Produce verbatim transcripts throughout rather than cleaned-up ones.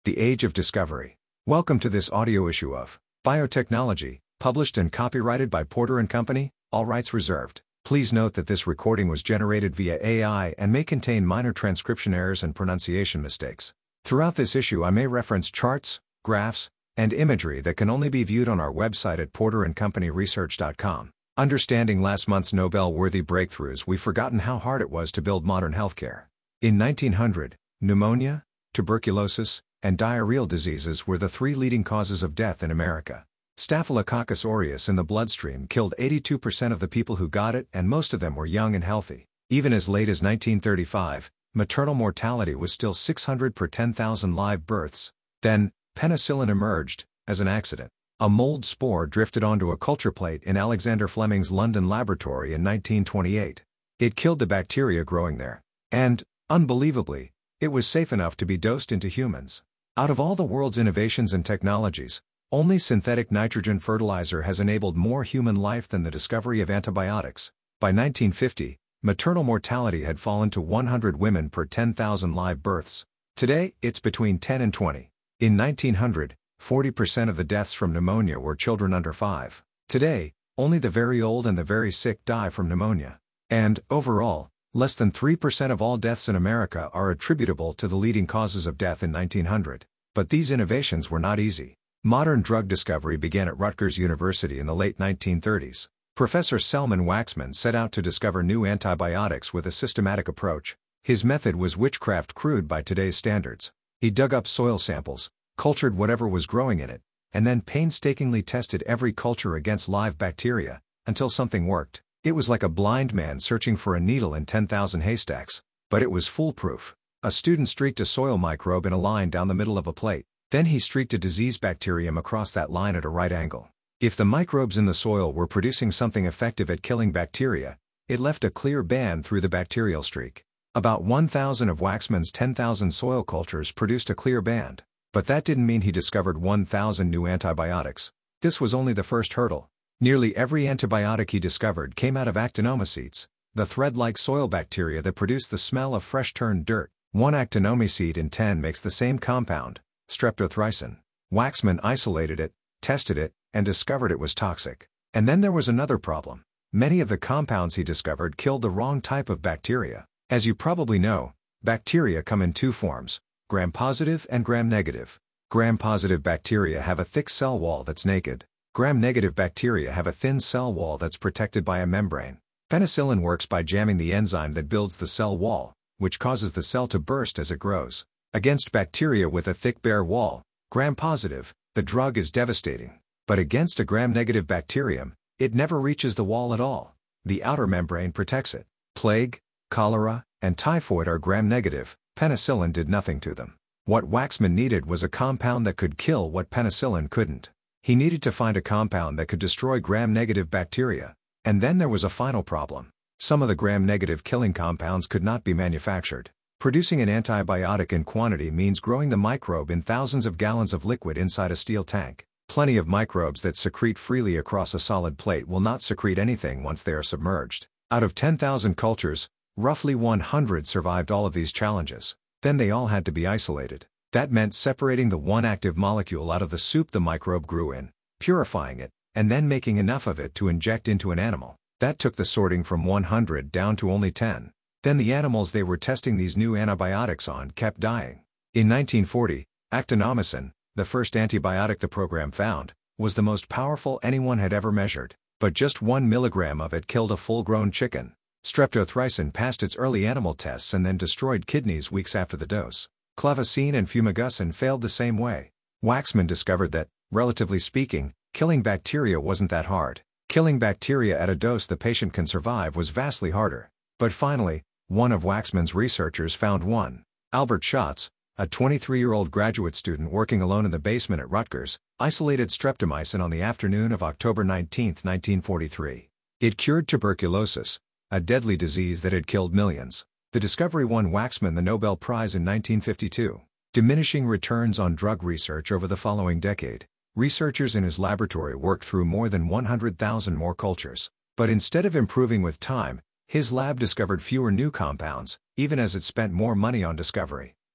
The Age of Discovery. Welcome to this audio issue of Biotechnology, published and copyrighted by Porter and Company, all rights reserved. Please note that this recording was generated via A I and may contain minor transcription errors and pronunciation mistakes. Throughout this issue I may reference charts, graphs, and imagery that can only be viewed on our website at porter and company research dot com. Understanding last month's Nobel-worthy breakthroughs, we've forgotten how hard it was to build modern healthcare. In nineteen hundred, pneumonia, tuberculosis, and diarrheal diseases were the three leading causes of death in America. Staphylococcus aureus in the bloodstream killed eighty-two percent of the people who got it, and most of them were young and healthy. Even as late as nineteen thirty-five, maternal mortality was still six hundred per ten thousand live births. Then, penicillin emerged, as an accident. A mold spore drifted onto a culture plate in Alexander Fleming's London laboratory in nineteen twenty-eight. It killed the bacteria growing there. And, unbelievably, it was safe enough to be dosed into humans. Out of all the world's innovations and technologies, only synthetic nitrogen fertilizer has enabled more human life than the discovery of antibiotics. By nineteen fifty, maternal mortality had fallen to one hundred women per ten thousand live births. Today, it's between ten and twenty. In nineteen hundred, forty percent of the deaths from pneumonia were children under five. Today, only the very old and the very sick die from pneumonia. And, overall, less than three percent of all deaths in America are attributable to the leading causes of death in nineteen hundred. But these innovations were not easy. Modern drug discovery began at Rutgers University in the late nineteen thirties. Professor Selman Waksman set out to discover new antibiotics with a systematic approach. His method was witchcraft crude by today's standards. He dug up soil samples, cultured whatever was growing in it, and then painstakingly tested every culture against live bacteria, until something worked. It was like a blind man searching for a needle in ten thousand haystacks. But it was foolproof. A student streaked a soil microbe in a line down the middle of a plate. Then he streaked a disease bacterium across that line at a right angle. If the microbes in the soil were producing something effective at killing bacteria, it left a clear band through the bacterial streak. About one thousand of Waksman's ten thousand soil cultures produced a clear band. But that didn't mean he discovered one thousand new antibiotics. This was only the first hurdle. Nearly every antibiotic he discovered came out of actinomycetes, the thread-like soil bacteria that produce the smell of fresh-turned dirt. One actinomycete in ten makes the same compound, streptothricin. Waksman isolated it, tested it, and discovered it was toxic. And then there was another problem. Many of the compounds he discovered killed the wrong type of bacteria. As you probably know, bacteria come in two forms, gram-positive and gram-negative. Gram-positive bacteria have a thick cell wall that's naked. Gram-negative bacteria have a thin cell wall that's protected by a membrane. Penicillin works by jamming the enzyme that builds the cell wall, which causes the cell to burst as it grows. Against bacteria with a thick bare wall, gram-positive, the drug is devastating. But against a gram-negative bacterium, it never reaches the wall at all. The outer membrane protects it. Plague, cholera, and typhoid are gram-negative. Penicillin did nothing to them. What Waksman needed was a compound that could kill what penicillin couldn't. He needed to find a compound that could destroy gram-negative bacteria. And then there was a final problem. Some of the gram-negative killing compounds could not be manufactured. Producing an antibiotic in quantity means growing the microbe in thousands of gallons of liquid inside a steel tank. Plenty of microbes that secrete freely across a solid plate will not secrete anything once they are submerged. Out of ten thousand cultures, roughly one hundred survived all of these challenges. Then they all had to be isolated. That meant separating the one active molecule out of the soup the microbe grew in, purifying it, and then making enough of it to inject into an animal. That took the sorting from one hundred down to only ten. Then the animals they were testing these new antibiotics on kept dying. In nineteen forty, actinomycin, the first antibiotic the program found, was the most powerful anyone had ever measured. But just one milligram of it killed a full-grown chicken. Streptothricin passed its early animal tests and then destroyed kidneys weeks after the dose. Clavacin and fumigacin failed the same way. Waksman discovered that, relatively speaking, killing bacteria wasn't that hard. Killing bacteria at a dose the patient can survive was vastly harder. But finally, one of Waksman's researchers found one. Albert Schatz, a twenty-three-year-old graduate student working alone in the basement at Rutgers, isolated streptomycin on the afternoon of October nineteenth, nineteen forty-three. It cured tuberculosis, a deadly disease that had killed millions. The discovery won Waksman the Nobel Prize in nineteen fifty-two. Diminishing returns on drug research over the following decade. Researchers in his laboratory worked through more than one hundred thousand more cultures. But instead of improving with time, his lab discovered fewer new compounds, even as it spent more money on discovery.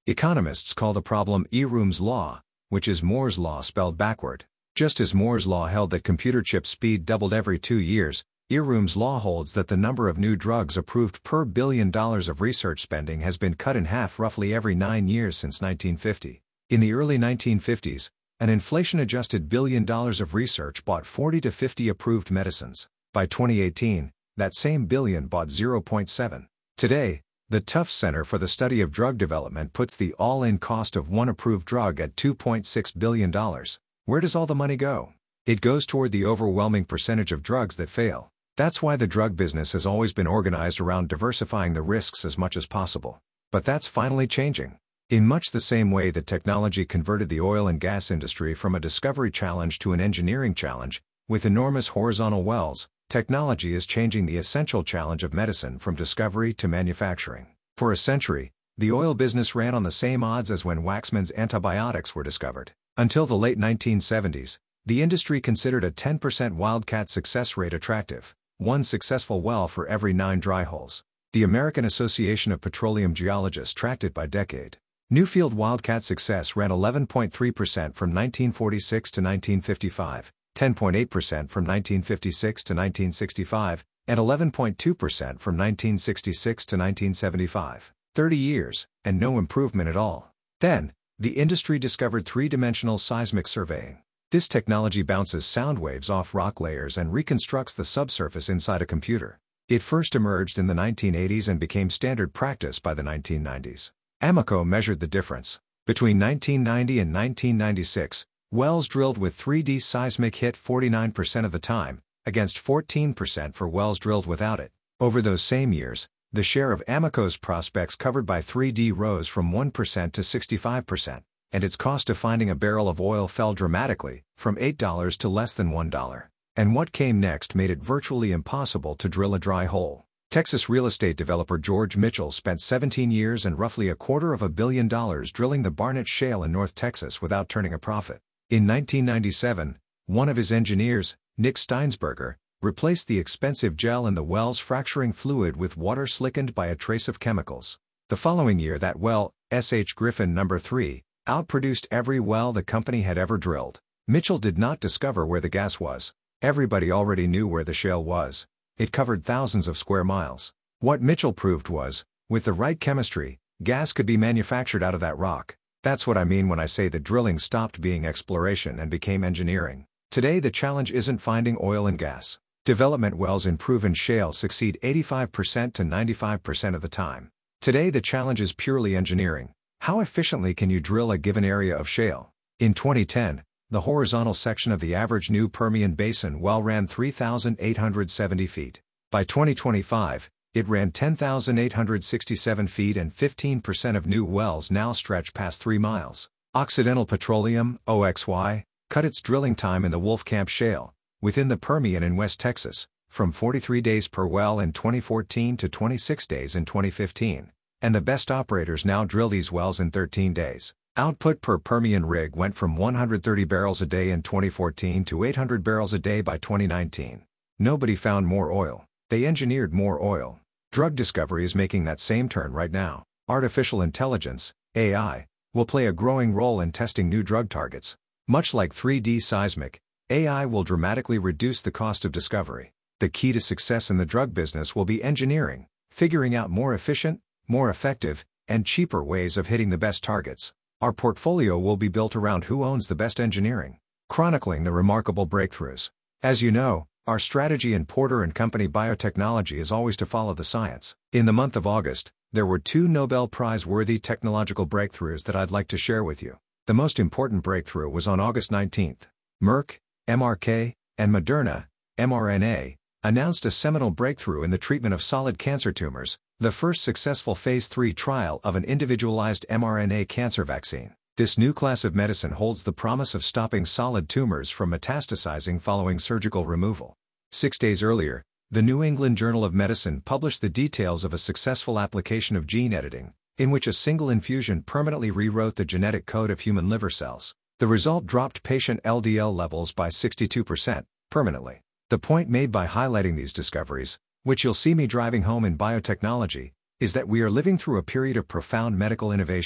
Economists call the problem Eroom's law, which is Moore's law spelled backward. Just as Moore's law held that computer chip speed doubled every two years, Eroom's law holds that the number of new drugs approved per billion dollars of research spending has been cut in half roughly every nine years since nineteen fifty. In the early nineteen fifties, an inflation-adjusted billion dollars of research bought forty to fifty approved medicines. By twenty eighteen, that same billion bought zero point seven. Today, the Tufts Center for the Study of Drug Development puts the all-in cost of one approved drug at two point six billion dollars. Where does all the money go? It goes toward the overwhelming percentage of drugs that fail. That's why the drug business has always been organized around diversifying the risks as much as possible. But that's finally changing. In much the same way that technology converted the oil and gas industry from a discovery challenge to an engineering challenge, with enormous horizontal wells, technology is changing the essential challenge of medicine from discovery to manufacturing. For a century, the oil business ran on the same odds as when Waxman's antibiotics were discovered. Until the late nineteen seventies, the industry considered a ten percent wildcat success rate attractive, one successful well for every nine dry holes. The American Association of Petroleum Geologists tracked it by decade. Newfield wildcat success ran eleven point three percent from nineteen forty-six to nineteen fifty-five, ten point eight percent from nineteen fifty-six to nineteen sixty-five, and eleven point two percent from nineteen sixty-six to nineteen seventy-five. thirty years, and no improvement at all. Then, the industry discovered three-dimensional seismic surveying. This technology bounces sound waves off rock layers and reconstructs the subsurface inside a computer. It first emerged in the nineteen eighties and became standard practice by the nineteen nineties. Amoco measured the difference. Between nineteen ninety and nineteen ninety-six, wells drilled with three D seismic hit forty-nine percent of the time, against fourteen percent for wells drilled without it. Over those same years, the share of Amoco's prospects covered by three D rose from one percent to sixty-five percent. And its cost of finding a barrel of oil fell dramatically, from eight dollars to less than one dollar. And what came next made it virtually impossible to drill a dry hole. Texas real estate developer George Mitchell spent seventeen years and roughly a quarter of a billion dollars drilling the Barnett Shale in North Texas without turning a profit. In nineteen ninety-seven, one of his engineers, Nick Steinsberger, replaced the expensive gel in the well's fracturing fluid with water slickened by a trace of chemicals. The following year that well, S H Griffin number three, outproduced every well the company had ever drilled. Mitchell did not discover where the gas was. Everybody already knew where the shale was. It covered thousands of square miles. What Mitchell proved was, with the right chemistry, gas could be manufactured out of that rock. That's what I mean when I say that drilling stopped being exploration and became engineering. Today the challenge isn't finding oil and gas. Development wells in proven shale succeed eighty-five percent to ninety-five percent of the time. Today the challenge is purely engineering. How efficiently can you drill a given area of shale? In twenty ten, the horizontal section of the average new Permian Basin well ran three thousand eight hundred seventy feet. By twenty twenty-five, it ran ten thousand eight hundred sixty-seven feet and fifteen percent of new wells now stretch past three miles. Occidental Petroleum, O X Y, cut its drilling time in the Wolfcamp Shale, within the Permian in West Texas, from forty-three days per well in twenty fourteen to twenty-six days in twenty fifteen. And the best operators now drill these wells in thirteen days. Output per Permian rig went from one hundred thirty barrels a day in twenty fourteen to eight hundred barrels a day by twenty nineteen. Nobody found more oil. They engineered more oil. Drug discovery is making that same turn right now. Artificial intelligence, A I, will play a growing role in testing new drug targets. Much like three D seismic, A I will dramatically reduce the cost of discovery. The key to success in the drug business will be engineering, figuring out more efficient, more effective, and cheaper ways of hitting the best targets. Our portfolio will be built around who owns the best engineering, chronicling the remarkable breakthroughs. As you know, our strategy in Porter and Company Biotechnology is always to follow the science. In the month of August, there were two Nobel Prize-worthy technological breakthroughs that I'd like to share with you. The most important breakthrough was on August nineteenth. Merck, M R K, and Moderna, mRNA, announced a seminal breakthrough in the treatment of solid cancer tumors, the first successful phase three trial of an individualized mRNA cancer vaccine. This new class of medicine holds the promise of stopping solid tumors from metastasizing following surgical removal. Six days earlier, the New England Journal of Medicine published the details of a successful application of gene editing, in which a single infusion permanently rewrote the genetic code of human liver cells. The result dropped patient L D L levels by sixty-two percent, permanently. The point made by highlighting these discoveries, which you'll see me driving home in biotechnology, is that we are living through a period of profound medical innovation.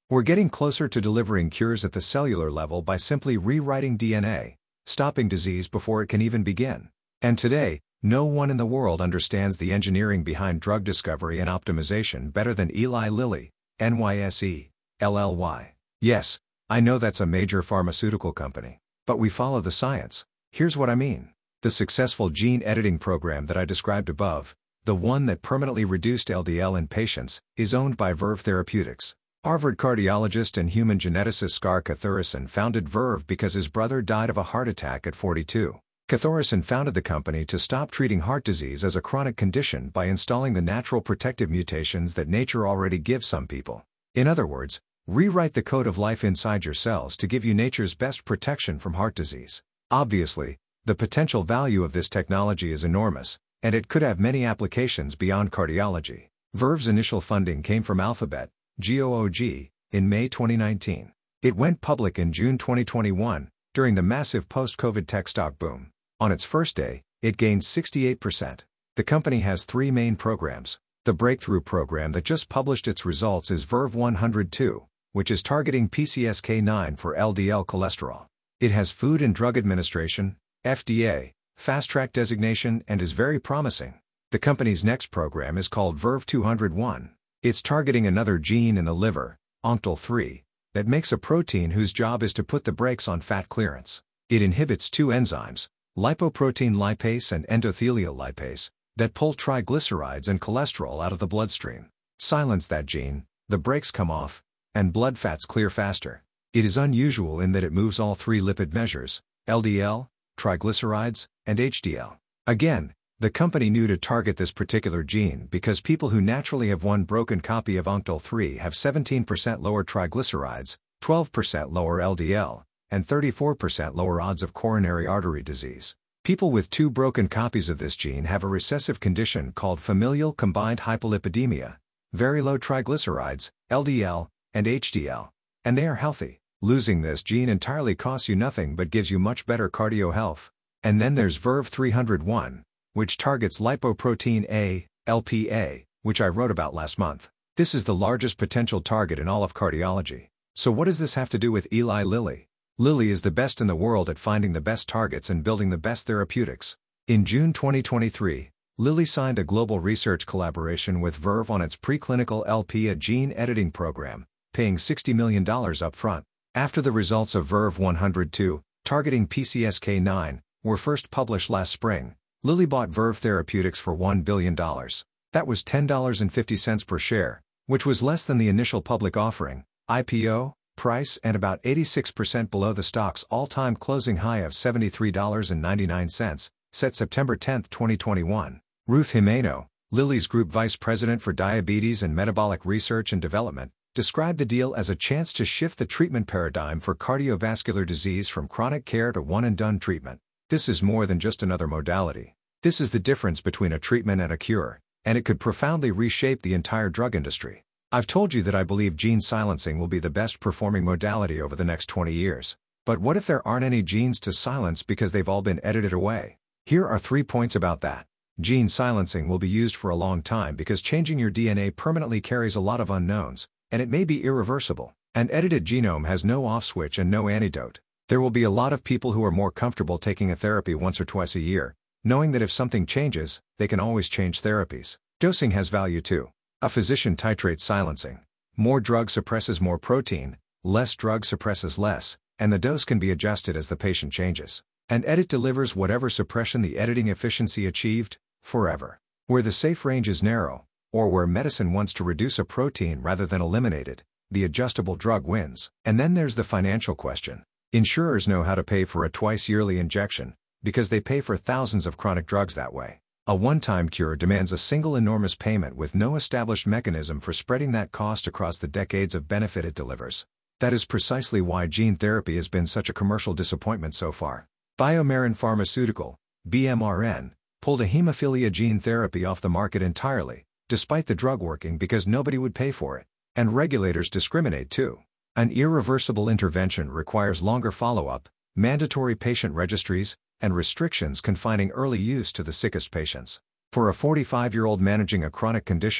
We're getting closer to delivering cures at the cellular level by simply rewriting D N A, stopping disease before it can even begin. And today, no one in the world understands the engineering behind drug discovery and optimization better than Eli Lilly, N Y S E, L L Y. Yes, I know that's a major pharmaceutical company. But we follow the science. Here's what I mean. The successful gene editing program that I described above, the one that permanently reduced L D L in patients, is owned by Verve Therapeutics. Harvard cardiologist and human geneticist Scar Cathurisson founded Verve because his brother died of a heart attack at forty-two. Cathurisson founded the company to stop treating heart disease as a chronic condition by installing the natural protective mutations that nature already gives some people. In other words, rewrite the code of life inside your cells to give you nature's best protection from heart disease. Obviously, the potential value of this technology is enormous, and it could have many applications beyond cardiology. Verve's initial funding came from Alphabet, G O O G, in May twenty nineteen. It went public in June twenty twenty-one, during the massive post-COVID tech stock boom. On its first day, it gained sixty-eight percent. The company has three main programs. The breakthrough program that just published its results is Verve one hundred two, which is targeting P C S K nine for L D L cholesterol. It has Food and Drug Administration, F D A, Fast Track designation and is very promising. The company's next program is called Verve two hundred one. It's targeting another gene in the liver, O N C T L three, that makes a protein whose job is to put the brakes on fat clearance. It inhibits two enzymes, lipoprotein lipase and endothelial lipase, that pull triglycerides and cholesterol out of the bloodstream. Silence that gene, the brakes come off, and blood fats clear faster. It is unusual in that it moves all three lipid measures, L D L, triglycerides, and H D L. Again, the company knew to target this particular gene because people who naturally have one broken copy of O N C T L three have seventeen percent lower triglycerides, twelve percent lower L D L, and thirty-four percent lower odds of coronary artery disease. People with two broken copies of this gene have a recessive condition called familial combined hypolipidemia, very low triglycerides, L D L, and H D L, and they are healthy. Losing this gene entirely costs you nothing but gives you much better cardio health. And then there's Verve three hundred one, which targets lipoprotein A, L P A, which I wrote about last month. This is the largest potential target in all of cardiology. So what does this have to do with Eli Lilly? Lilly is the best in the world at finding the best targets and building the best therapeutics. In June twenty twenty-three, Lilly signed a global research collaboration with Verve on its preclinical L P A gene editing program, paying sixty million dollars upfront. After the results of Verve one hundred two, targeting P C S K nine, were first published last spring, Lilly bought Verve Therapeutics for one billion dollars. That was ten dollars and fifty cents per share, which was less than the initial public offering, I P O, price and about eighty-six percent below the stock's all-time closing high of seventy-three dollars and ninety-nine cents, set September tenth, twenty twenty-one. Ruth Jimeno, Lilly's Group Vice President for Diabetes and Metabolic Research and Development, described the deal as a chance to shift the treatment paradigm for cardiovascular disease from chronic care to one-and-done treatment. This is more than just another modality. This is the difference between a treatment and a cure, and it could profoundly reshape the entire drug industry. I've told you that I believe gene silencing will be the best performing modality over the next twenty years. But what if there aren't any genes to silence because they've all been edited away? Here are three points about that. Gene silencing will be used for a long time because changing your D N A permanently carries a lot of unknowns, and it may be irreversible. An edited genome has no off switch and no antidote. There will be a lot of people who are more comfortable taking a therapy once or twice a year, knowing that if something changes, they can always change therapies. Dosing has value too. A physician titrates silencing. More drug suppresses more protein, less drug suppresses less, and the dose can be adjusted as the patient changes. An edit delivers whatever suppression the editing efficiency achieved, forever. Where the safe range is narrow, or where medicine wants to reduce a protein rather than eliminate it, the adjustable drug wins. And then there's the financial question. Insurers know how to pay for a twice-yearly injection, because they pay for thousands of chronic drugs that way. A one-time cure demands a single enormous payment with no established mechanism for spreading that cost across the decades of benefit it delivers. That is precisely why gene therapy has been such a commercial disappointment so far. BioMarin Pharmaceutical, B M R N, pulled a hemophilia gene therapy off the market entirely, despite the drug working because nobody would pay for it. And regulators discriminate too. An irreversible intervention requires longer follow-up, mandatory patient registries, and restrictions confining early use to the sickest patients. For a forty-five-year-old managing a chronic condition,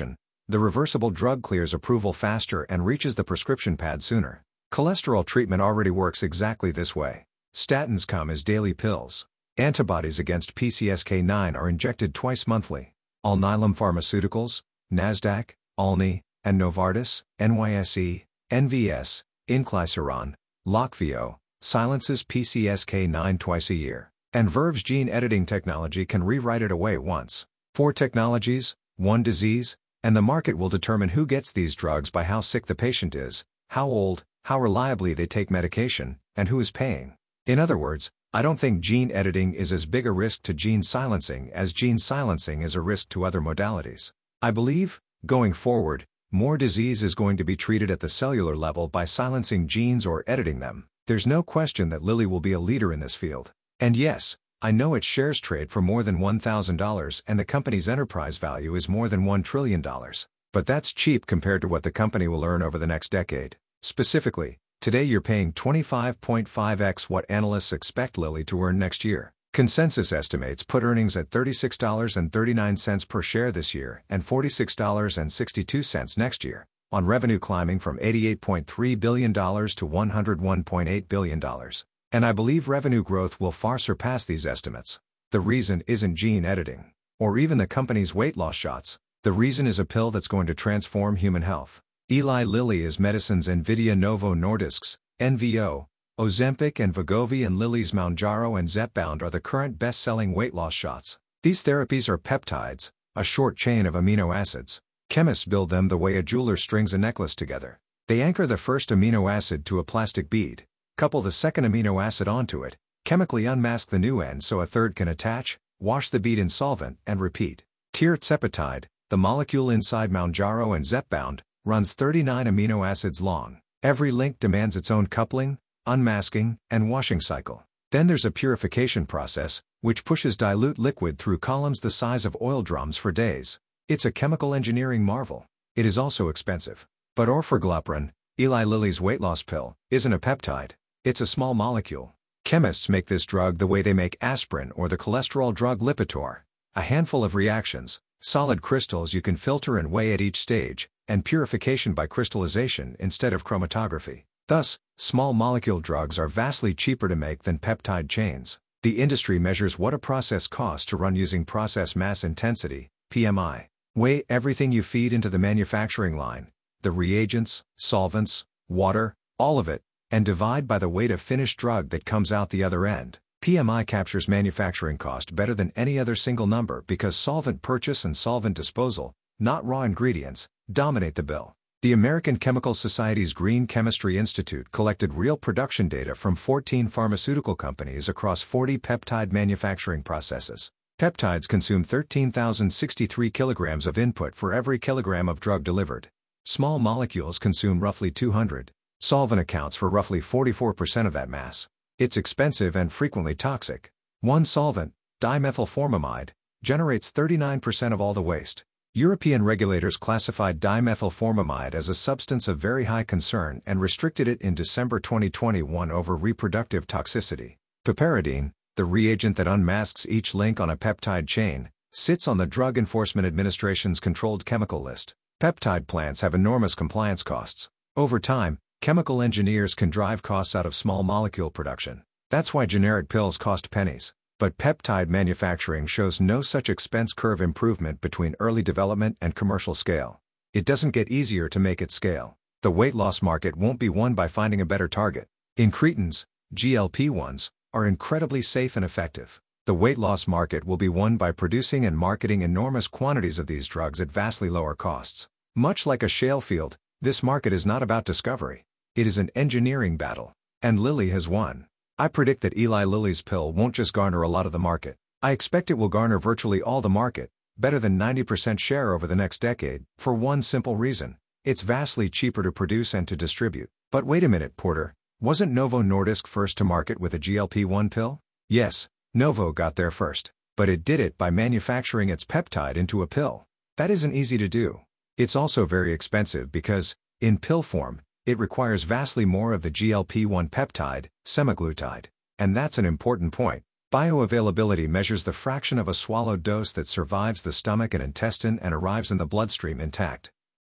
The reversible drug clears approval faster and reaches the prescription pad sooner. Cholesterol treatment already works exactly this way. Statins come as daily pills. Antibodies against P C S K nine are injected twice monthly. Alnylam Pharmaceuticals, Nasdaq, Alni, and Novartis, N Y S E, N V S, Inclisiran, Loqvio, silences P C S K nine twice a year. And Verve's gene editing technology can rewrite it away once. Four technologies, one disease, and the market will determine who gets these drugs by how sick the patient is, how old, how reliably they take medication, and who is paying. In other words, I don't think gene editing is as big a risk to gene silencing as gene silencing is a risk to other modalities. I believe, going forward, more disease is going to be treated at the cellular level by silencing genes or editing them. There's no question that Lilly will be a leader in this field. And yes, I know its shares trade for more than one thousand dollars and the company's enterprise value is more than one trillion dollars. But that's cheap compared to what the company will earn over the next decade. Specifically, today you're paying twenty-five point five x what analysts expect Lilly to earn next year. Consensus estimates put earnings at thirty-six dollars and thirty-nine cents per share this year and forty-six dollars and sixty-two cents next year, on revenue climbing from eighty-eight point three billion dollars to one hundred one point eight billion dollars. And I believe revenue growth will far surpass these estimates. The reason isn't gene editing, or even the company's weight loss shots. The reason is a pill that's going to transform human health. Eli Lilly is Medicines NVIDIA Novo Nordisk's, N V O, Ozempic and Wegovy and Lilly's Mounjaro and Zepbound are the current best-selling weight loss shots. These therapies are peptides, a short chain of amino acids. Chemists build them the way a jeweler strings a necklace together. They anchor the first amino acid to a plastic bead, couple the second amino acid onto it, chemically unmask the new end so a third can attach, wash the bead in solvent, and repeat. Tirzepatide, the molecule inside Mounjaro and Zepbound, runs thirty-nine amino acids long. Every link demands its own coupling, unmasking, and washing cycle. Then there's a purification process, which pushes dilute liquid through columns the size of oil drums for days. It's a chemical engineering marvel. It is also expensive. But orforglipron, Eli Lilly's weight loss pill, isn't a peptide. It's a small molecule. Chemists make this drug the way they make aspirin or the cholesterol drug Lipitor. A handful of reactions, solid crystals you can filter and weigh at each stage, and purification by crystallization instead of chromatography. Thus, small molecule drugs are vastly cheaper to make than peptide chains. The industry measures what a process costs to run using process mass intensity, P M I. Weigh everything you feed into the manufacturing line, the reagents, solvents, water, all of it, and divide by the weight of finished drug that comes out the other end. P M I captures manufacturing cost better than any other single number because solvent purchase and solvent disposal, not raw ingredients, dominate the bill. The American Chemical Society's Green Chemistry Institute collected real production data from fourteen pharmaceutical companies across forty peptide manufacturing processes. Peptides consume thirteen thousand sixty-three kilograms of input for every kilogram of drug delivered. Small molecules consume roughly two hundred. Solvent accounts for roughly forty-four percent of that mass. It's expensive and frequently toxic. One solvent, dimethylformamide, generates thirty-nine percent of all the waste. European regulators classified dimethylformamide as a substance of very high concern and restricted it in December twenty twenty-one over reproductive toxicity. Piperidine, the reagent that unmasks each link on a peptide chain, sits on the Drug Enforcement Administration's controlled chemical list. Peptide plants have enormous compliance costs. Over time, chemical engineers can drive costs out of small molecule production. That's why generic pills cost pennies. But peptide manufacturing shows no such expense curve improvement between early development and commercial scale. It doesn't get easier to make it scale. The weight loss market won't be won by finding a better target. Incretins, G L P ones, are incredibly safe and effective. The weight loss market will be won by producing and marketing enormous quantities of these drugs at vastly lower costs. Much like a shale field, this market is not about discovery. It is an engineering battle. And Lilly has won. I predict that Eli Lilly's pill won't just garner a lot of the market. I expect it will garner virtually all the market, better than ninety percent share over the next decade, for one simple reason. It's vastly cheaper to produce and to distribute. But wait a minute, Porter. Wasn't Novo Nordisk first to market with a G L P one pill? Yes, Novo got there first. But it did it by manufacturing its peptide into a pill. That isn't easy to do. It's also very expensive because, in pill form, it requires vastly more of the G L P one peptide, semaglutide. And that's an important point. Bioavailability measures the fraction of a swallowed dose that survives the stomach and intestine and arrives in the bloodstream intact.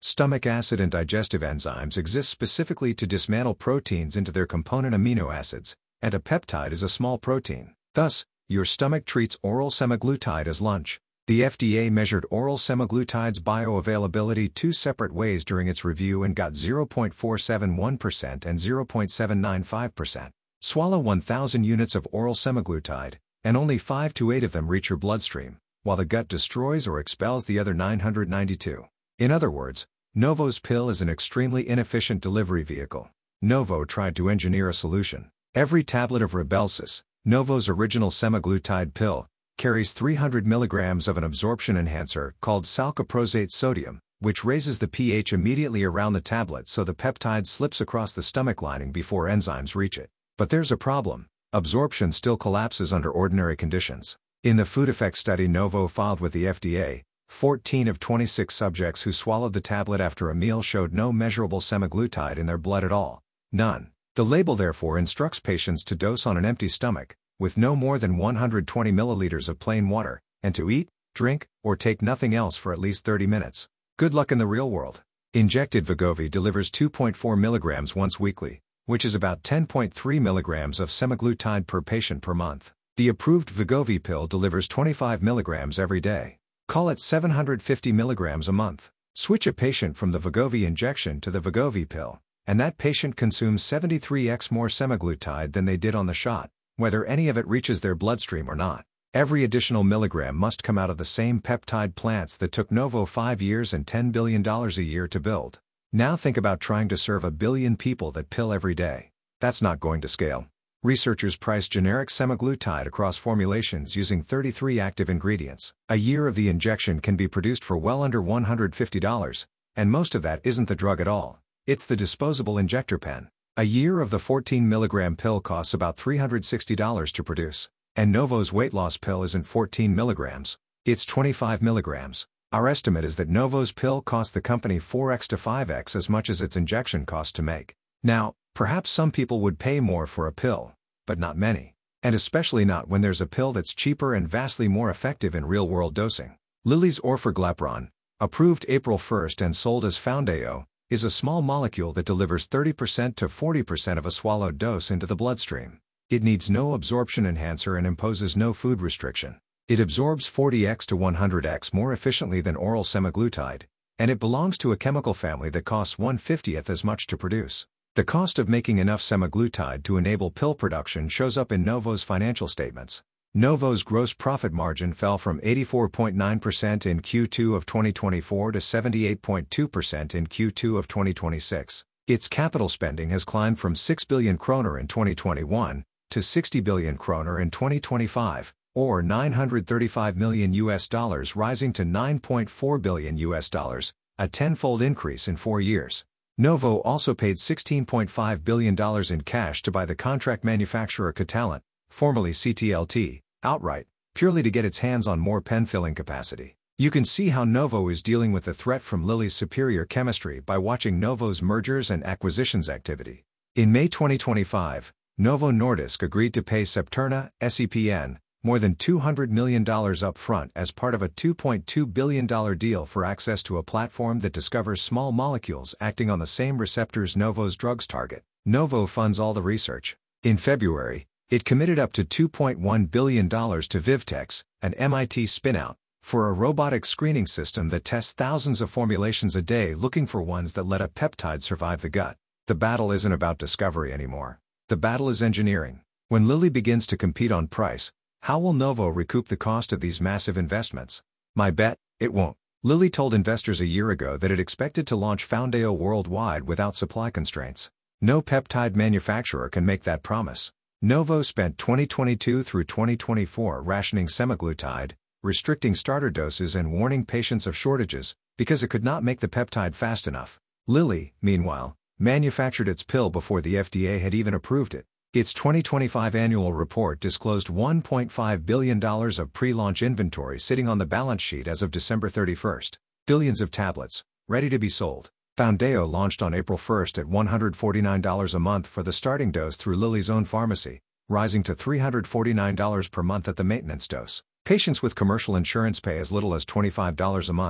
Stomach acid and digestive enzymes exist specifically to dismantle proteins into their component amino acids, and a peptide is a small protein. Thus, your stomach treats oral semaglutide as lunch. The F D A measured oral semaglutide's bioavailability two separate ways during its review and got zero point four seven one percent and zero point seven nine five percent. Swallow one thousand units of oral semaglutide, and only five to eight of them reach your bloodstream, while the gut destroys or expels the other nine hundred ninety-two. In other words, Novo's pill is an extremely inefficient delivery vehicle. Novo tried to engineer a solution. Every tablet of Rybelsus, Novo's original semaglutide pill, carries three hundred milligrams of an absorption enhancer called salcaprosate sodium, which raises the pH immediately around the tablet so the peptide slips across the stomach lining before enzymes reach it. But there's a problem. Absorption still collapses under ordinary conditions. In the food effect study Novo filed with the F D A, fourteen of twenty-six subjects who swallowed the tablet after a meal showed no measurable semaglutide in their blood at all. None. The label therefore instructs patients to dose on an empty stomach, with no more than one hundred twenty milliliters of plain water, and to eat, drink, or take nothing else for at least thirty minutes. Good luck in the real world. Injected Wegovy delivers two point four milligrams once weekly, which is about ten point three milligrams of semaglutide per patient per month. The approved Wegovy pill delivers twenty-five milligrams every day. Call it seven hundred fifty milligrams a month. Switch a patient from the Wegovy injection to the Wegovy pill, and that patient consumes seventy-three x more semaglutide than they did on the shot, whether any of it reaches their bloodstream or not. Every additional milligram must come out of the same peptide plants that took Novo five years and ten billion dollars a year to build. Now think about trying to serve a billion people that pill every day. That's not going to scale. Researchers price generic semaglutide across formulations using thirty-three active ingredients. A year of the injection can be produced for well under one hundred fifty dollars, and most of that isn't the drug at all. It's the disposable injector pen. A year of the fourteen milligram pill costs about three hundred sixty dollars to produce. And Novo's weight loss pill isn't fourteen milligrams. It's twenty-five milligrams. Our estimate is that Novo's pill costs the company four x to five x as much as its injection cost to make. Now, perhaps some people would pay more for a pill, but not many. And especially not when there's a pill that's cheaper and vastly more effective in real-world dosing. Lilly's orforglipron, approved April first and sold as Foundayo, is a small molecule that delivers thirty percent to forty percent of a swallowed dose into the bloodstream. It needs no absorption enhancer and imposes no food restriction. It absorbs forty x to one hundred x more efficiently than oral semaglutide, and it belongs to a chemical family that costs one fiftieth as much to produce. The cost of making enough semaglutide to enable pill production shows up in Novo's financial statements. Novo's gross profit margin fell from eighty-four point nine percent in Q two of twenty twenty-four to seventy-eight point two percent in Q two of twenty twenty-six. Its capital spending has climbed from six billion kroner in twenty twenty-one to sixty billion kroner in twenty twenty-five, or nine hundred thirty-five million U S dollars, rising to nine point four billion U S dollars, a tenfold increase in four years. Novo also paid sixteen point five billion dollars in cash to buy the contract manufacturer Catalent, formerly C T L T, outright, purely to get its hands on more pen filling capacity. You can see how Novo is dealing with the threat from Lilly's superior chemistry by watching Novo's mergers and acquisitions activity. In May twenty twenty-five, Novo Nordisk agreed to pay Septerna, S E P N, more than two hundred million dollars upfront as part of a two point two billion dollars deal for access to a platform that discovers small molecules acting on the same receptors Novo's drugs target. Novo funds all the research. In February, it committed up to two point one billion dollars to Vivtex, an M I T spinout, for a robotic screening system that tests thousands of formulations a day looking for ones that let a peptide survive the gut. The battle isn't about discovery anymore. The battle is engineering. When Lilly begins to compete on price, how will Novo recoup the cost of these massive investments? My bet, it won't. Lilly told investors a year ago that it expected to launch Foundayo worldwide without supply constraints. No peptide manufacturer can make that promise. Novo spent twenty twenty-two through twenty twenty-four rationing semaglutide, restricting starter doses and warning patients of shortages, because it could not make the peptide fast enough. Lilly, meanwhile, manufactured its pill before the F D A had even approved it. Its twenty twenty-five annual report disclosed one point five billion dollars of pre-launch inventory sitting on the balance sheet as of December thirty-first. Billions of tablets, ready to be sold. Foundayo launched on April first at one hundred forty-nine dollars a month for the starting dose through Lilly's own pharmacy, rising to three hundred forty-nine dollars per month at the maintenance dose. Patients with commercial insurance pay as little as twenty-five dollars a month.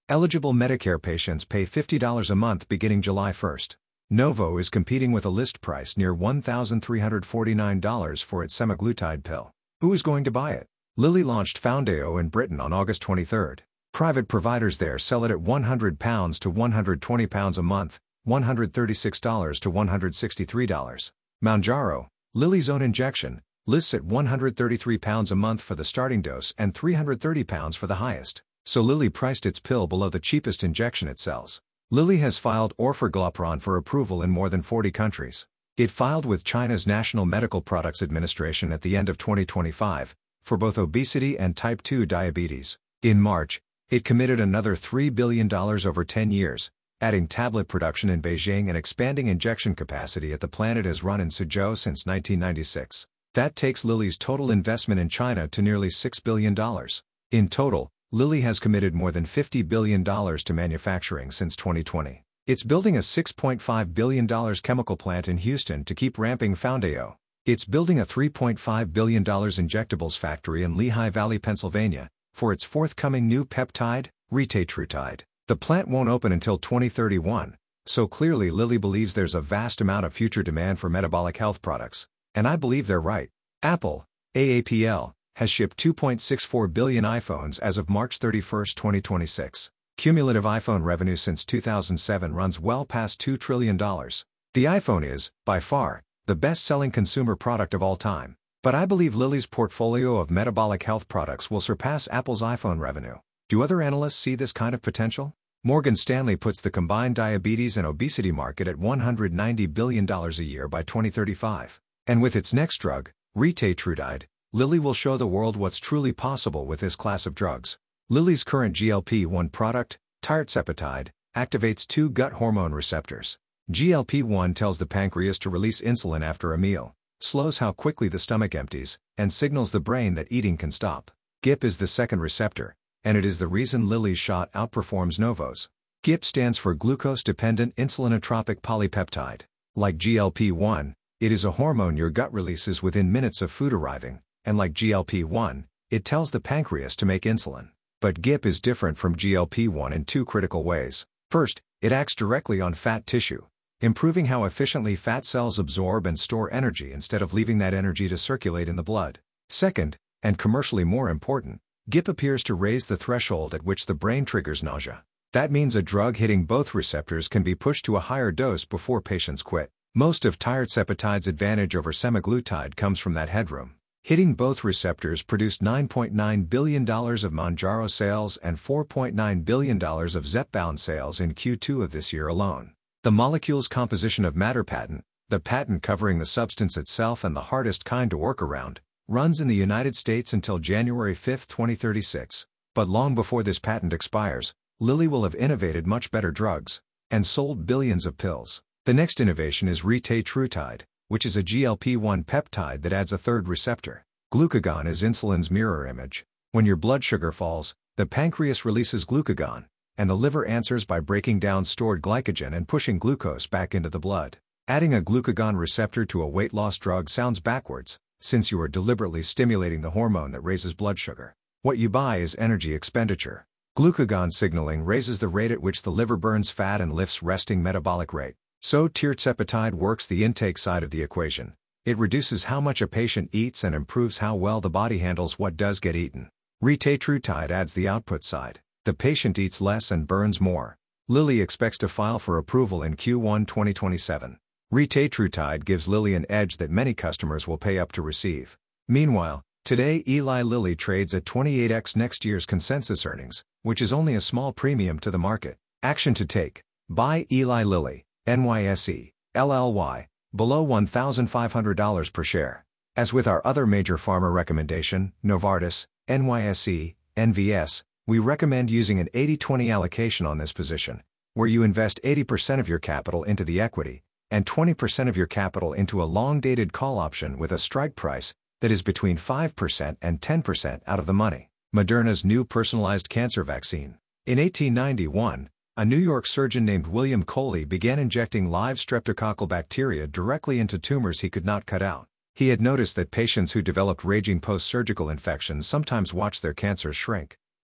Eligible Medicare patients pay fifty dollars a month beginning July first. Novo is competing with a list price near one thousand three hundred forty-nine dollars for its semaglutide pill. Who is going to buy it? Lilly launched Foundayo in Britain on August twenty-third. Private providers there sell it at one hundred pounds to one hundred twenty pounds a month, one hundred thirty-six dollars to one hundred sixty-three dollars. Mounjaro, Lilly's own injection, lists at one hundred thirty-three pounds a month for the starting dose and three hundred thirty pounds for the highest, so Lilly priced its pill below the cheapest injection it sells. Lilly has filed orforglipron for approval in more than forty countries. It filed with China's National Medical Products Administration at the end of twenty twenty-five, for both obesity and type two diabetes. In March, it committed another three billion dollars over ten years, adding tablet production in Beijing and expanding injection capacity at the plant it has run in Suzhou since nineteen ninety-six. That takes Lilly's total investment in China to nearly six billion dollars. In total, Lilly has committed more than fifty billion dollars to manufacturing since twenty twenty. It's building a six point five billion dollars chemical plant in Houston to keep ramping Foundayo. It's building a three point five billion dollars injectables factory in Lehigh Valley, Pennsylvania, for its forthcoming new peptide, retatrutide. The plant won't open until twenty thirty-one, so clearly Lilly believes there's a vast amount of future demand for metabolic health products. And I believe they're right. Apple, A A P L, has shipped two point six four billion iPhones as of March thirty-first, twenty twenty-six. Cumulative iPhone revenue since two thousand seven runs well past two trillion dollars. The iPhone is, by far, the best-selling consumer product of all time. But I believe Lilly's portfolio of metabolic health products will surpass Apple's iPhone revenue. Do other analysts see this kind of potential? Morgan Stanley puts the combined diabetes and obesity market at one hundred ninety billion dollars a year by twenty thirty-five. And with its next drug, retatrutide, Lilly will show the world what's truly possible with this class of drugs. Lilly's current G L P one product, tirzepatide, activates two gut hormone receptors. G L P one tells the pancreas to release insulin after a meal, slows how quickly the stomach empties, and signals the brain that eating can stop. G I P is the second receptor, and it is the reason Lilly's shot outperforms Novo's. G I P stands for glucose-dependent insulinotropic polypeptide. Like G L P one, it is a hormone your gut releases within minutes of food arriving, and like G L P one, it tells the pancreas to make insulin. But G I P is different from G L P one in two critical ways. First, it acts directly on fat tissue, improving how efficiently fat cells absorb and store energy instead of leaving that energy to circulate in the blood. Second, and commercially more important, G I P appears to raise the threshold at which the brain triggers nausea. That means a drug hitting both receptors can be pushed to a higher dose before patients quit. Most of tirzepatide's advantage over semaglutide comes from that headroom. Hitting both receptors produced nine point nine billion dollars of Mounjaro sales and four point nine billion dollars of Zepbound sales in Q two of this year alone. The molecule's composition of matter patent, the patent covering the substance itself and the hardest kind to work around, runs in the United States until January fifth, twenty thirty-six. But long before this patent expires, Lilly will have innovated much better drugs and sold billions of pills. The next innovation is retatrutide, which is a G L P one peptide that adds a third receptor. Glucagon is insulin's mirror image. When your blood sugar falls, the pancreas releases glucagon, and the liver answers by breaking down stored glycogen and pushing glucose back into the blood. Adding a glucagon receptor to a weight loss drug sounds backwards, since you are deliberately stimulating the hormone that raises blood sugar. What you buy is energy expenditure. Glucagon signaling raises the rate at which the liver burns fat and lifts resting metabolic rate. So tirzepatide works the intake side of the equation. It reduces how much a patient eats and improves how well the body handles what does get eaten. Retatrutide adds the output side. The patient eats less and burns more. Lilly expects to file for approval in Q one twenty twenty-seven. Retatrutide gives Lilly an edge that many customers will pay up to receive. Meanwhile, today Eli Lilly trades at twenty-eight x next year's consensus earnings, which is only a small premium to the market. Action to take. Buy Eli Lilly, N Y S E, L L Y, below one thousand five hundred dollars per share. As with our other major pharma recommendation, Novartis, N Y S E, N V S, we recommend using an eighty twenty allocation on this position, where you invest eighty percent of your capital into the equity, and twenty percent of your capital into a long-dated call option with a strike price that is between five percent and ten percent out of the money. Moderna's new personalized cancer vaccine. In eighteen ninety-one, a New York surgeon named William Coley began injecting live streptococcal bacteria directly into tumors he could not cut out. He had noticed that patients who developed raging post-surgical infections sometimes watched their cancers shrink.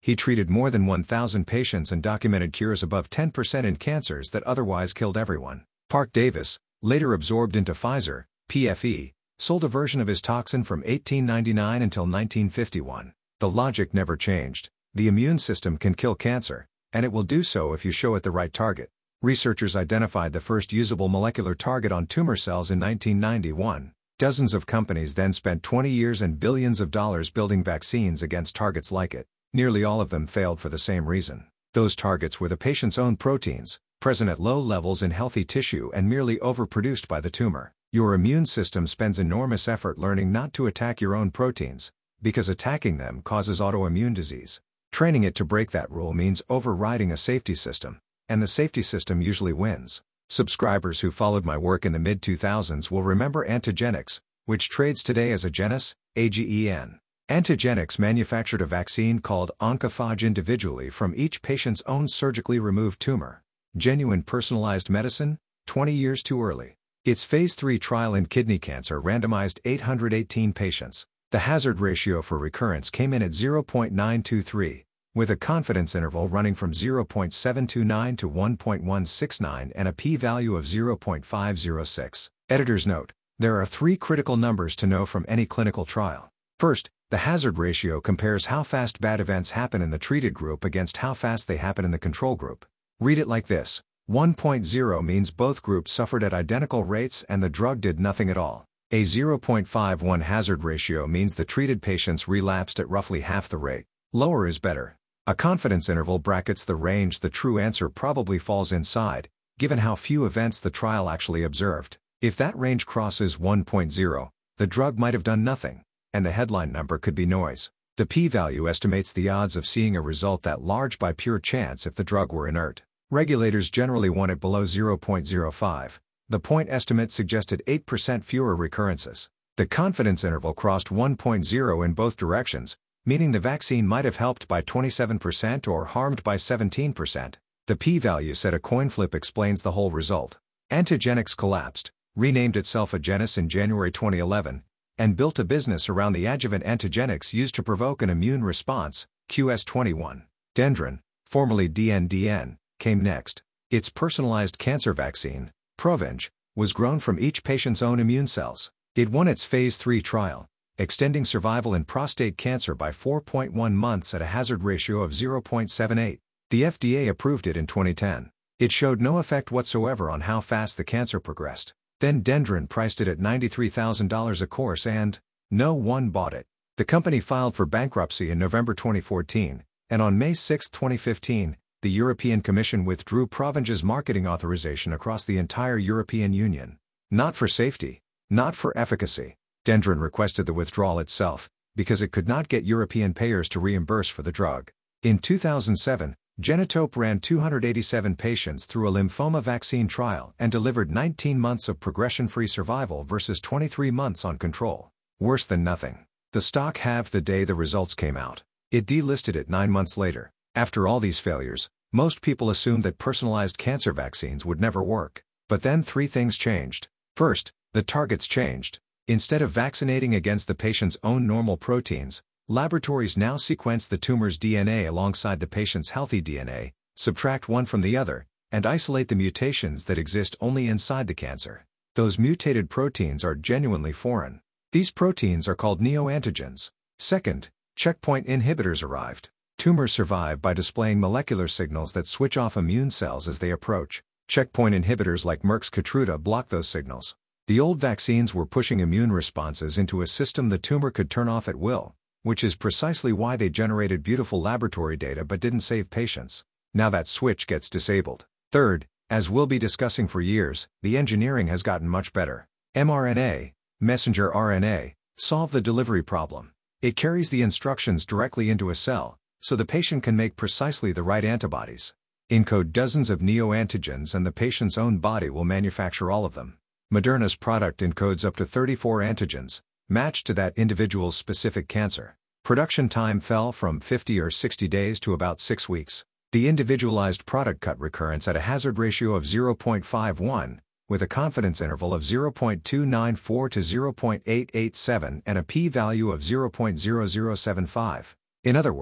He treated more than one thousand patients and documented cures above ten percent in cancers that otherwise killed everyone. Parke Davis, later absorbed into Pfizer, P F E, sold a version of his toxin from eighteen ninety-nine until nineteen fifty-one. The logic never changed. The immune system can kill cancer, and it will do so if you show it the right target. Researchers identified the first usable molecular target on tumor cells in nineteen ninety-one. Dozens of companies then spent twenty years and billions of dollars building vaccines against targets like it. Nearly all of them failed for the same reason. Those targets were the patient's own proteins, present at low levels in healthy tissue and merely overproduced by the tumor. Your immune system spends enormous effort learning not to attack your own proteins, because attacking them causes autoimmune disease. Training it to break that rule means overriding a safety system, and the safety system usually wins. Subscribers who followed my work in the mid two thousands will remember Antigenics, which trades today as Agenus, A G E N. Antigenics manufactured a vaccine called Oncophage individually from each patient's own surgically removed tumor. Genuine personalized medicine, twenty years too early. Its phase three trial in kidney cancer randomized eight hundred eighteen patients. The hazard ratio for recurrence came in at zero point nine two three, with a confidence interval running from zero point seven two nine to one point one six nine and a p-value of zero point five zero six. Editor's note: there are three critical numbers to know from any clinical trial. First, the hazard ratio compares how fast bad events happen in the treated group against how fast they happen in the control group. Read it like this: one point zero means both groups suffered at identical rates and the drug did nothing at all. A zero point five one hazard ratio means the treated patients relapsed at roughly half the rate. Lower is better. A confidence interval brackets the range the true answer probably falls inside, given how few events the trial actually observed. If that range crosses one point zero, the drug might have done nothing, and the headline number could be noise. The p-value estimates the odds of seeing a result that large by pure chance if the drug were inert. Regulators generally want it below zero point zero five. The point estimate suggested eight percent fewer recurrences. The confidence interval crossed one point zero in both directions, meaning the vaccine might have helped by twenty-seven percent or harmed by seventeen percent. The p-value said a coin flip explains the whole result. Antigenics collapsed, renamed itself Agenus in January twenty eleven, and built a business around the adjuvant antigenics used to provoke an immune response, Q S twenty-one. Dendron, formerly D N D N, came next. Its personalized cancer vaccine, Provenge, was grown from each patient's own immune cells. It won its phase three trial, extending survival in prostate cancer by four point one months at a hazard ratio of zero point seven eight. The F D A approved it in twenty ten. It showed no effect whatsoever on how fast the cancer progressed. Then Dendron priced it at ninety-three thousand dollars a course and no one bought it. The company filed for bankruptcy in November twenty fourteen, and on May sixth twenty fifteen, the European Commission withdrew Provenge's marketing authorization across the entire European Union. Not for safety, not for efficacy. Dendron requested the withdrawal itself, because it could not get European payers to reimburse for the drug. In two thousand seven, Genetope ran two hundred eighty-seven patients through a lymphoma vaccine trial and delivered nineteen months of progression-free survival versus twenty-three months on control. Worse than nothing. The stock halved the day the results came out. It delisted it nine months later. After all these failures, most people assumed that personalized cancer vaccines would never work. But then three things changed. First, the targets changed. Instead of vaccinating against the patient's own normal proteins, laboratories now sequence the tumor's D N A alongside the patient's healthy D N A, subtract one from the other, and isolate the mutations that exist only inside the cancer. Those mutated proteins are genuinely foreign. These proteins are called neoantigens. Second, checkpoint inhibitors arrived. Tumors survive by displaying molecular signals that switch off immune cells as they approach. Checkpoint inhibitors like Merck's Keytruda block those signals. The old vaccines were pushing immune responses into a system the tumor could turn off at will, which is precisely why they generated beautiful laboratory data but didn't save patients. Now that switch gets disabled. Third, as we'll be discussing for years, the engineering has gotten much better. mRNA, messenger R N A, solve the delivery problem. It carries the instructions directly into a cell, so the patient can make precisely the right antibodies. Encode dozens of neoantigens and the patient's own body will manufacture all of them. Moderna's product encodes up to thirty-four antigens, matched to that individual's specific cancer. Production time fell from fifty or sixty days to about six weeks. The individualized product cut recurrence at a hazard ratio of zero point five one, with a confidence interval of zero point two nine four to zero point eight eight seven and a p-value of zero point zero zero seven five. In other words,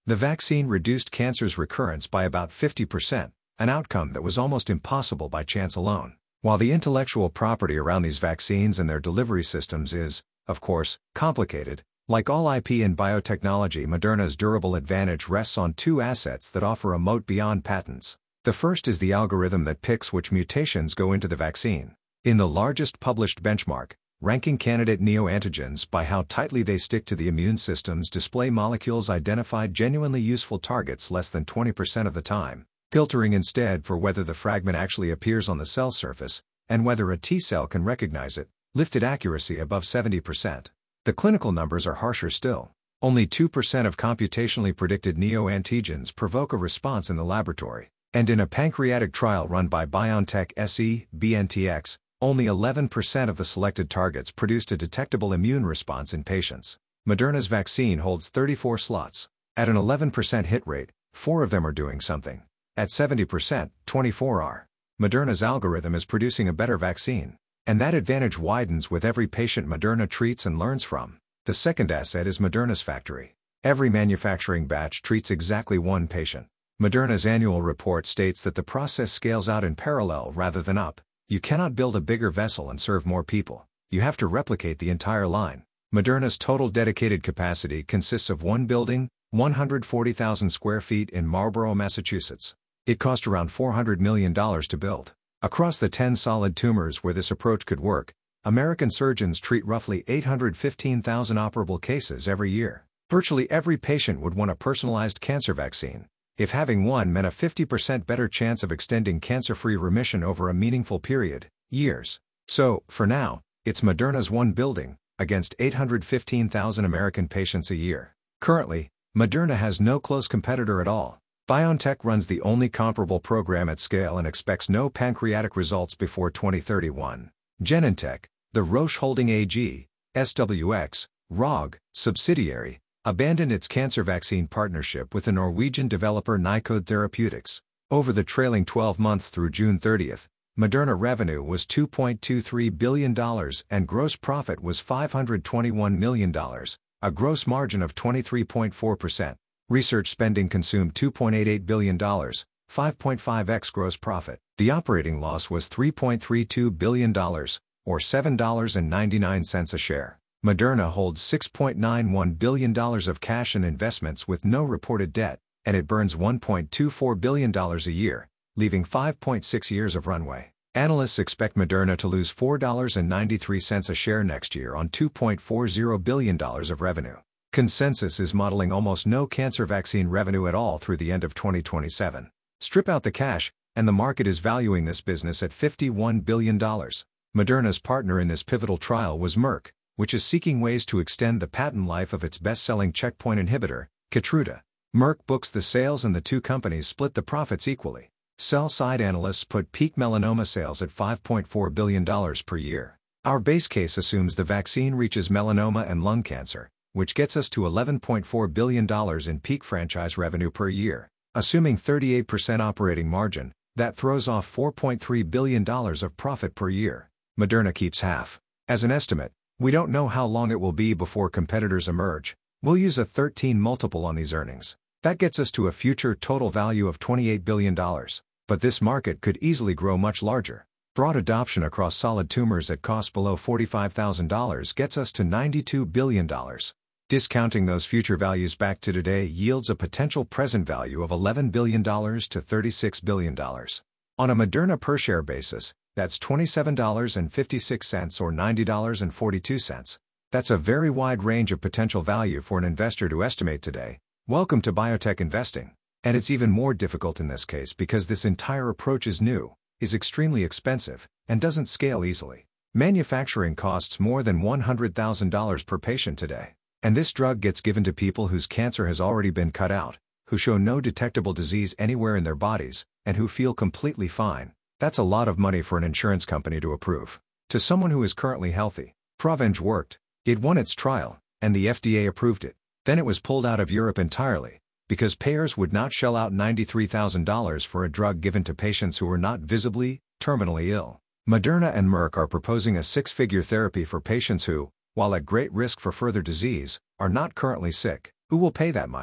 The vaccine reduced cancer's recurrence by about fifty percent, an outcome that was almost impossible by chance alone. While the intellectual property around these vaccines and their delivery systems is, of course, complicated, like all I P in biotechnology, Moderna's durable advantage rests on two assets that offer a moat beyond patents. The first is the algorithm that picks which mutations go into the vaccine. In the largest published benchmark, ranking candidate neoantigens by how tightly they stick to the immune system's display molecules identified genuinely useful targets less than twenty percent of the time, filtering instead for whether the fragment actually appears on the cell surface, and whether a T cell can recognize it, lifted accuracy above seventy percent. The clinical numbers are harsher still. Only two percent of computationally predicted neoantigens provoke a response in the laboratory, and in a pancreatic trial run by BioNTech S E, B N T X, only eleven percent of the selected targets produced a detectable immune response in patients. Moderna's vaccine holds thirty-four slots. At an eleven percent hit rate, four of them are doing something. At seventy percent, twenty-four are. Moderna's algorithm is producing a better vaccine. And that advantage widens with every patient Moderna treats and learns from. The second asset is Moderna's factory. Every manufacturing batch treats exactly one patient. Moderna's annual report states that the process scales out in parallel rather than up. You cannot build a bigger vessel and serve more people. You have to replicate the entire line. Moderna's total dedicated capacity consists of one building, one hundred forty thousand square feet in Marlborough, Massachusetts. It cost around four hundred million dollars to build. Across the ten solid tumors where this approach could work, American surgeons treat roughly eight hundred fifteen thousand operable cases every year. Virtually every patient would want a personalized cancer vaccine. If having one meant a fifty percent better chance of extending cancer-free remission over a meaningful period, years. So, for now, it's Moderna's one building, against eight hundred fifteen thousand American patients a year. Currently, Moderna has no close competitor at all. BioNTech runs the only comparable program at scale and expects no pancreatic results before twenty thirty-one. Genentech, the Roche Holding A G, S W X, R O G, subsidiary, abandoned its cancer vaccine partnership with the Norwegian developer Nykode Therapeutics. Over the trailing twelve months through June thirtieth, Moderna revenue was two point two three billion dollars and gross profit was five hundred twenty-one million dollars, a gross margin of twenty-three point four percent. Research spending consumed two point eight eight billion dollars, five point five x gross profit. The operating loss was three point three two billion dollars, or seven dollars and ninety-nine cents a share. Moderna holds six point nine one billion dollars of cash and investments with no reported debt, and it burns one point two four billion dollars a year, leaving five point six years of runway. Analysts expect Moderna to lose four dollars and ninety-three cents a share next year on two point four zero billion dollars of revenue. Consensus is modeling almost no cancer vaccine revenue at all through the end of twenty twenty-seven. Strip out the cash, and the market is valuing this business at fifty-one billion dollars. Moderna's partner in this pivotal trial was Merck, which is seeking ways to extend the patent life of its best-selling checkpoint inhibitor, Keytruda. Merck books the sales and the two companies split the profits equally. Sell-side analysts put peak melanoma sales at five point four billion dollars per year. Our base case assumes the vaccine reaches melanoma and lung cancer, which gets us to eleven point four billion dollars in peak franchise revenue per year. Assuming thirty-eight percent operating margin, that throws off four point three billion dollars of profit per year. Moderna keeps half. As an estimate, we don't know how long it will be before competitors emerge. We'll use a thirteen multiple on these earnings. That gets us to a future total value of twenty-eight billion dollars. But this market could easily grow much larger. Broad adoption across solid tumors at cost below forty-five thousand dollars gets us to ninety-two billion dollars. Discounting those future values back to today yields a potential present value of eleven billion dollars to thirty-six billion dollars. On a Moderna per-share basis, that's twenty-seven dollars and fifty-six cents or ninety dollars and forty-two cents. That's a very wide range of potential value for an investor to estimate today. Welcome to biotech investing. And it's even more difficult in this case because this entire approach is new, is extremely expensive, and doesn't scale easily. Manufacturing costs more than one hundred thousand dollars per patient today. And this drug gets given to people whose cancer has already been cut out, who show no detectable disease anywhere in their bodies, and who feel completely fine. That's a lot of money for an insurance company to approve. To someone who is currently healthy, Provenge worked. It won its trial, and the F D A approved it. Then it was pulled out of Europe entirely, because payers would not shell out ninety-three thousand dollars for a drug given to patients who were not visibly, terminally ill. Moderna and Merck are proposing a six-figure therapy for patients who, while at great risk for further disease, are not currently sick. Who will pay that much?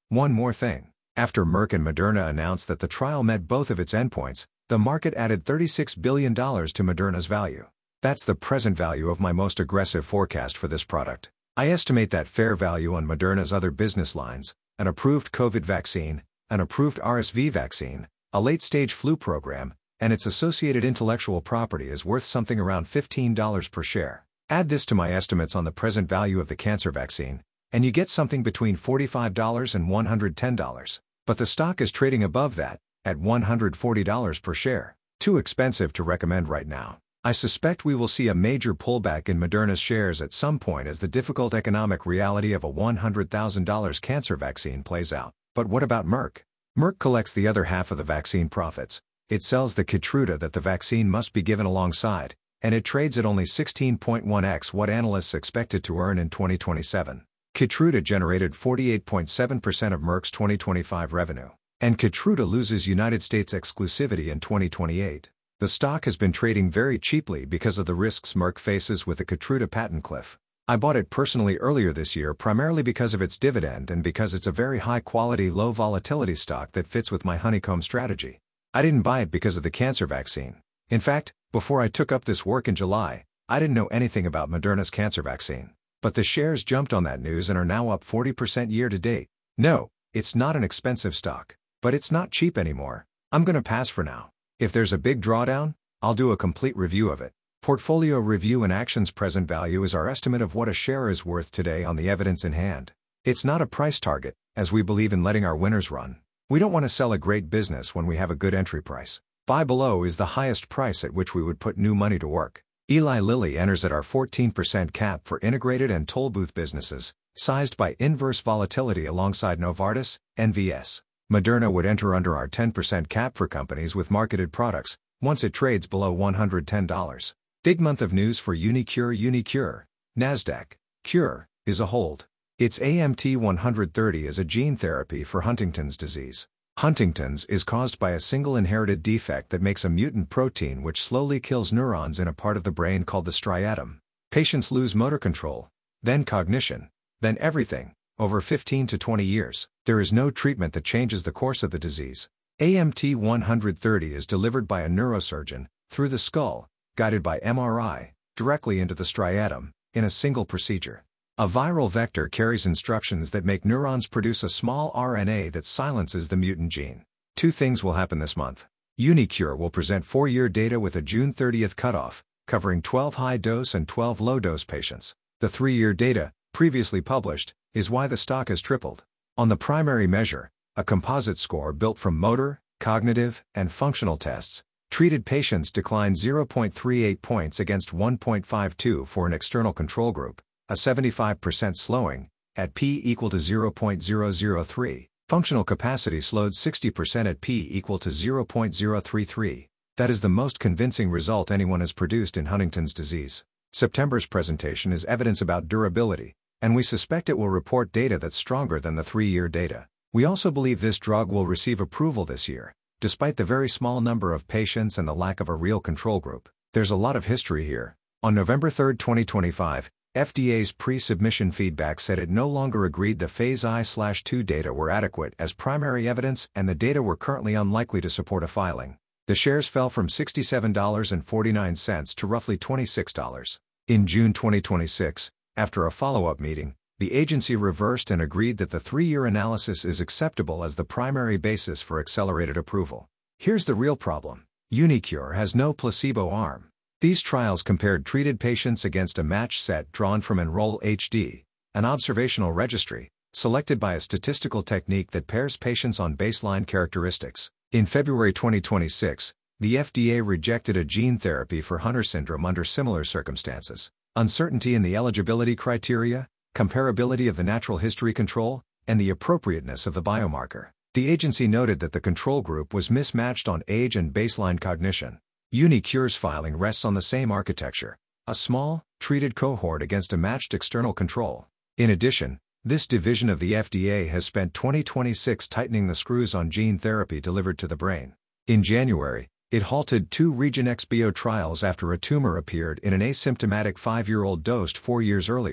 One more thing. After Merck and Moderna announced that the trial met both of its endpoints, the market added thirty-six billion dollars to Moderna's value. That's the present value of my most aggressive forecast for this product. I estimate that fair value on Moderna's other business lines, an approved COVID vaccine, an approved R S V vaccine, a late-stage flu program, and its associated intellectual property is worth something around fifteen dollars per share. Add this to my estimates on the present value of the cancer vaccine, and you get something between forty-five dollars and one hundred ten dollars. But the stock is trading above that, at one hundred forty dollars per share. Too expensive to recommend right now. I suspect we will see a major pullback in Moderna's shares at some point as the difficult economic reality of a one hundred thousand dollar cancer vaccine plays out. But what about Merck? Merck collects the other half of the vaccine profits. It sells the Keytruda that the vaccine must be given alongside, and it trades at only sixteen point one x what analysts expect it to earn in twenty twenty-seven. Keytruda generated forty-eight point seven percent of Merck's twenty twenty-five revenue, and Keytruda loses United States exclusivity in twenty twenty-eight. The stock has been trading very cheaply because of the risks Merck faces with the Keytruda patent cliff. I bought it personally earlier this year primarily because of its dividend and because it's a very high-quality, low-volatility stock that fits with my honeycomb strategy. I didn't buy it because of the cancer vaccine. In fact, before I took up this work in July, I didn't know anything about Moderna's cancer vaccine. But the shares jumped on that news and are now up forty percent year to date. No, it's not an expensive stock, but it's not cheap anymore. I'm gonna pass for now. If there's a big drawdown, I'll do a complete review of it. Portfolio Review and Action's present value is our estimate of what a share is worth today on the evidence in hand. It's not a price target, as we believe in letting our winners run. We don't want to sell a great business when we have a good entry price. Buy below is the highest price at which we would put new money to work. Eli Lilly enters at our fourteen percent cap for integrated and toll booth businesses, sized by inverse volatility alongside Novartis, N V S. Moderna would enter under our ten percent cap for companies with marketed products, once it trades below one hundred ten dollars. Big month of news for uniQure. uniQure, NASDAQ, Cure, is a hold. Its A M T one thirty is a gene therapy for Huntington's disease. Huntington's is caused by a single inherited defect that makes a mutant protein which slowly kills neurons in a part of the brain called the striatum. Patients lose motor control, then cognition, then everything, over fifteen to twenty years. There is no treatment that changes the course of the disease. A M T one thirty is delivered by a neurosurgeon, through the skull, guided by M R I, directly into the striatum, in a single procedure. A viral vector carries instructions that make neurons produce a small R N A that silences the mutant gene. Two things will happen this month. uniQure will present four-year data with a June thirtieth cutoff, covering twelve high-dose and twelve low-dose patients. The three-year data, previously published, is why the stock has tripled. On the primary measure, a composite score built from motor, cognitive, and functional tests, treated patients declined zero point three eight points against one point five two for an external control group, a seventy-five percent slowing, at p equal to zero point zero zero three. Functional capacity slowed sixty percent at p equal to zero point zero three three. That is the most convincing result anyone has produced in Huntington's disease. September's presentation is evidence about durability, and we suspect it will report data that's stronger than the three-year data. We also believe this drug will receive approval this year, despite the very small number of patients and the lack of a real control group. There's a lot of history here. On November third twenty twenty-five, F D A's pre-submission feedback said it no longer agreed the phase I two data were adequate as primary evidence and the data were currently unlikely to support a filing. The shares fell from sixty-seven dollars and forty-nine cents to roughly twenty-six dollars. In June twenty twenty-six, after a follow-up meeting, the agency reversed and agreed that the three-year analysis is acceptable as the primary basis for accelerated approval. Here's the real problem. uniQure has no placebo arm. These trials compared treated patients against a match set drawn from Enroll H D, an observational registry, selected by a statistical technique that pairs patients on baseline characteristics. In February twenty twenty-six, the F D A rejected a gene therapy for Hunter syndrome under similar circumstances. Uncertainty in the eligibility criteria, comparability of the natural history control, and the appropriateness of the biomarker. The agency noted that the control group was mismatched on age and baseline cognition. uniQure's filing rests on the same architecture, a small, treated cohort against a matched external control. In addition, this division of the F D A has spent twenty twenty-six tightening the screws on gene therapy delivered to the brain. In January, it halted two Region X B O trials after a tumor appeared in an asymptomatic five-year-old dosed four years earlier.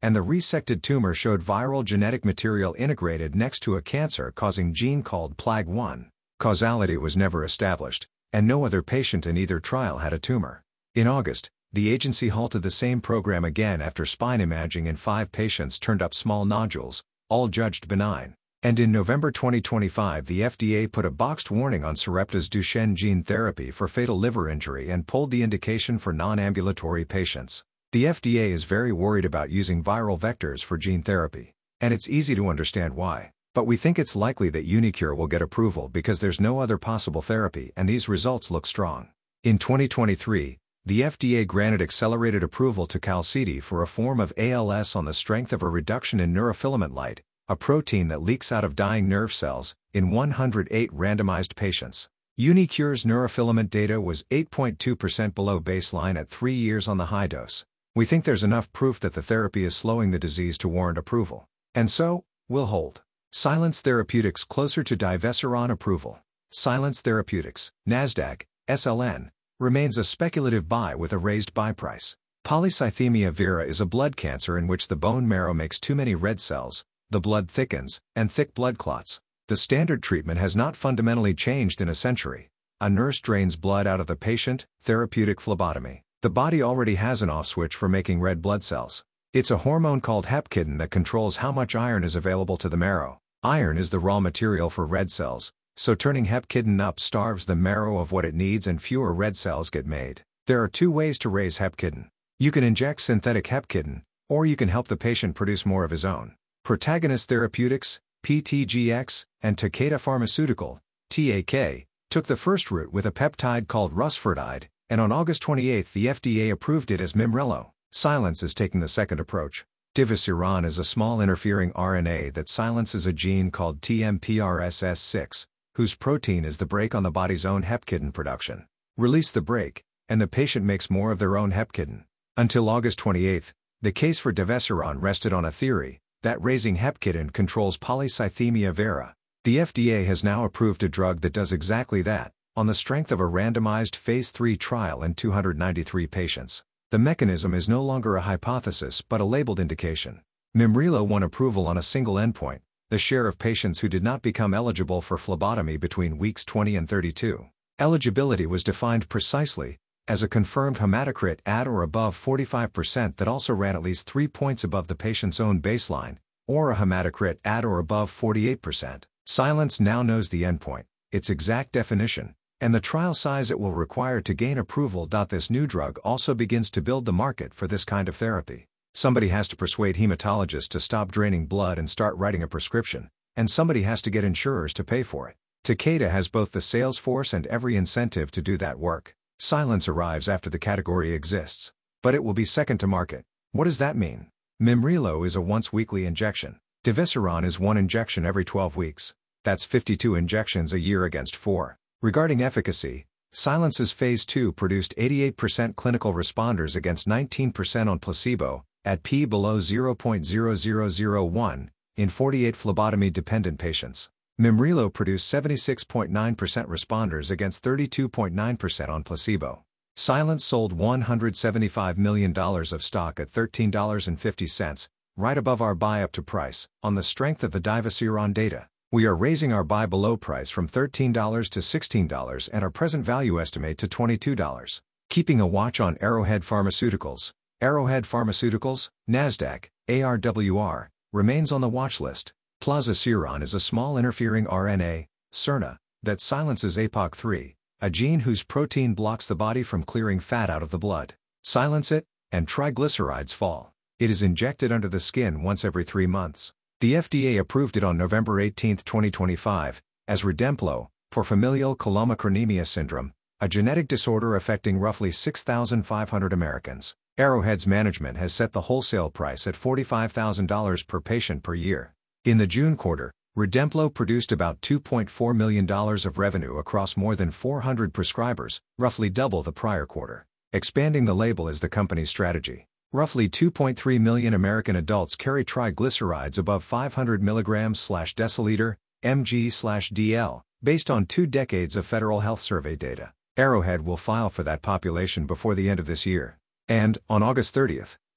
and the resected tumor showed viral genetic material integrated next to a cancer-causing gene called P L A G one. Causality was never established, and no other patient in either trial had a tumor. In August, the agency halted the same program again after spine imaging in five patients turned up small nodules, all judged benign. And in November twenty twenty-five, the F D A put a boxed warning on Sarepta's Duchenne gene therapy for fatal liver injury and pulled the indication for non-ambulatory patients. The F D A is very worried about using viral vectors for gene therapy, and it's easy to understand why. But we think it's likely that uniQure will get approval because there's no other possible therapy and these results look strong. In twenty twenty-three, the F D A granted accelerated approval to Qalsody for a form of A L S on the strength of a reduction in neurofilament light, a protein that leaks out of dying nerve cells, in one hundred eight randomized patients. uniQure's neurofilament data was eight point two percent below baseline at three years on the high dose. We think there's enough proof that the therapy is slowing the disease to warrant approval. And so, we'll hold Silence Therapeutics closer to divesiran approval. Silence Therapeutics, NASDAQ, S L N, remains a speculative buy with a raised buy price. Polycythemia vera is a blood cancer in which the bone marrow makes too many red cells, the blood thickens, and thick blood clots. The standard treatment has not fundamentally changed in a century. A nurse drains blood out of the patient, therapeutic phlebotomy. The body already has an off switch for making red blood cells. It's a hormone called hepcidin that controls how much iron is available to the marrow. Iron is the raw material for red cells, so turning hepcidin up starves the marrow of what it needs and fewer red cells get made. There are two ways to raise hepcidin. You can inject synthetic hepcidin, or you can help the patient produce more of his own. Protagonist Therapeutics, P T G X, and Takeda Pharmaceutical, T A K, took the first route with a peptide called rusfertide, and on August twenty-eighth the F D A approved it as Mimrelo. Silence is taking the second approach. Divesiran is a small interfering R N A that silences a gene called T M P R S S six, whose protein is the brake on the body's own hepcidin production. Release the brake, and the patient makes more of their own hepcidin. Until August twenty-eighth, the case for divesiran rested on a theory that raising hepcidin controls polycythemia vera. The F D A has now approved a drug that does exactly that, on the strength of a randomized phase three trial in two hundred ninety-three patients. The mechanism is no longer a hypothesis but a labeled indication. Mimrelo won approval on a single endpoint, the share of patients who did not become eligible for phlebotomy between weeks twenty and thirty-two. Eligibility was defined precisely as a confirmed hematocrit at or above forty-five percent that also ran at least three points above the patient's own baseline, or a hematocrit at or above forty-eight percent. Silence now knows the endpoint, its exact definition, and the trial size it will require to gain approval. This new drug also begins to build the market for this kind of therapy. Somebody has to persuade hematologists to stop draining blood and start writing a prescription, and somebody has to get insurers to pay for it. Takeda has both the sales force and every incentive to do that work. Silence arrives after the category exists, but it will be second to market. What does that mean? Mimrelo is a once-weekly injection. Divesiran is one injection every twelve weeks. That's fifty-two injections a year against four. Regarding efficacy, Silence's phase two produced eighty-eight percent clinical responders against nineteen percent on placebo, at p below zero point zero zero zero one, in forty-eight phlebotomy-dependent patients. Mimrelo produced seventy-six point nine percent responders against thirty-two point nine percent on placebo. Silence sold one hundred seventy-five million dollars of stock at thirteen dollars and fifty cents, right above our buy-up-to price, on the strength of the divesiran data. We are raising our buy below price from thirteen dollars to sixteen dollars and our present value estimate to twenty-two dollars. Keeping a watch on Arrowhead Pharmaceuticals. Arrowhead Pharmaceuticals, NASDAQ, A R W R, remains on the watch list. Plozasiran is a small interfering R N A, S I R N A, that silences A P O C three, a gene whose protein blocks the body from clearing fat out of the blood. Silence it, and triglycerides fall. It is injected under the skin once every three months. The F D A approved it on November eighteenth twenty twenty-five, as Redemplo, for familial chylomicronemia syndrome, a genetic disorder affecting roughly six thousand five hundred Americans. Arrowhead's management has set the wholesale price at forty-five thousand dollars per patient per year. In the June quarter, Redemplo produced about two point four million dollars of revenue across more than four hundred prescribers, roughly double the prior quarter. Expanding the label is the company's strategy. Roughly two point three million American adults carry triglycerides above five hundred milligrams per deciliter, mg per dl, based on two decades of Federal Health Survey data. Arrowhead will file for that population before the end of this year. And, on August thirtieth,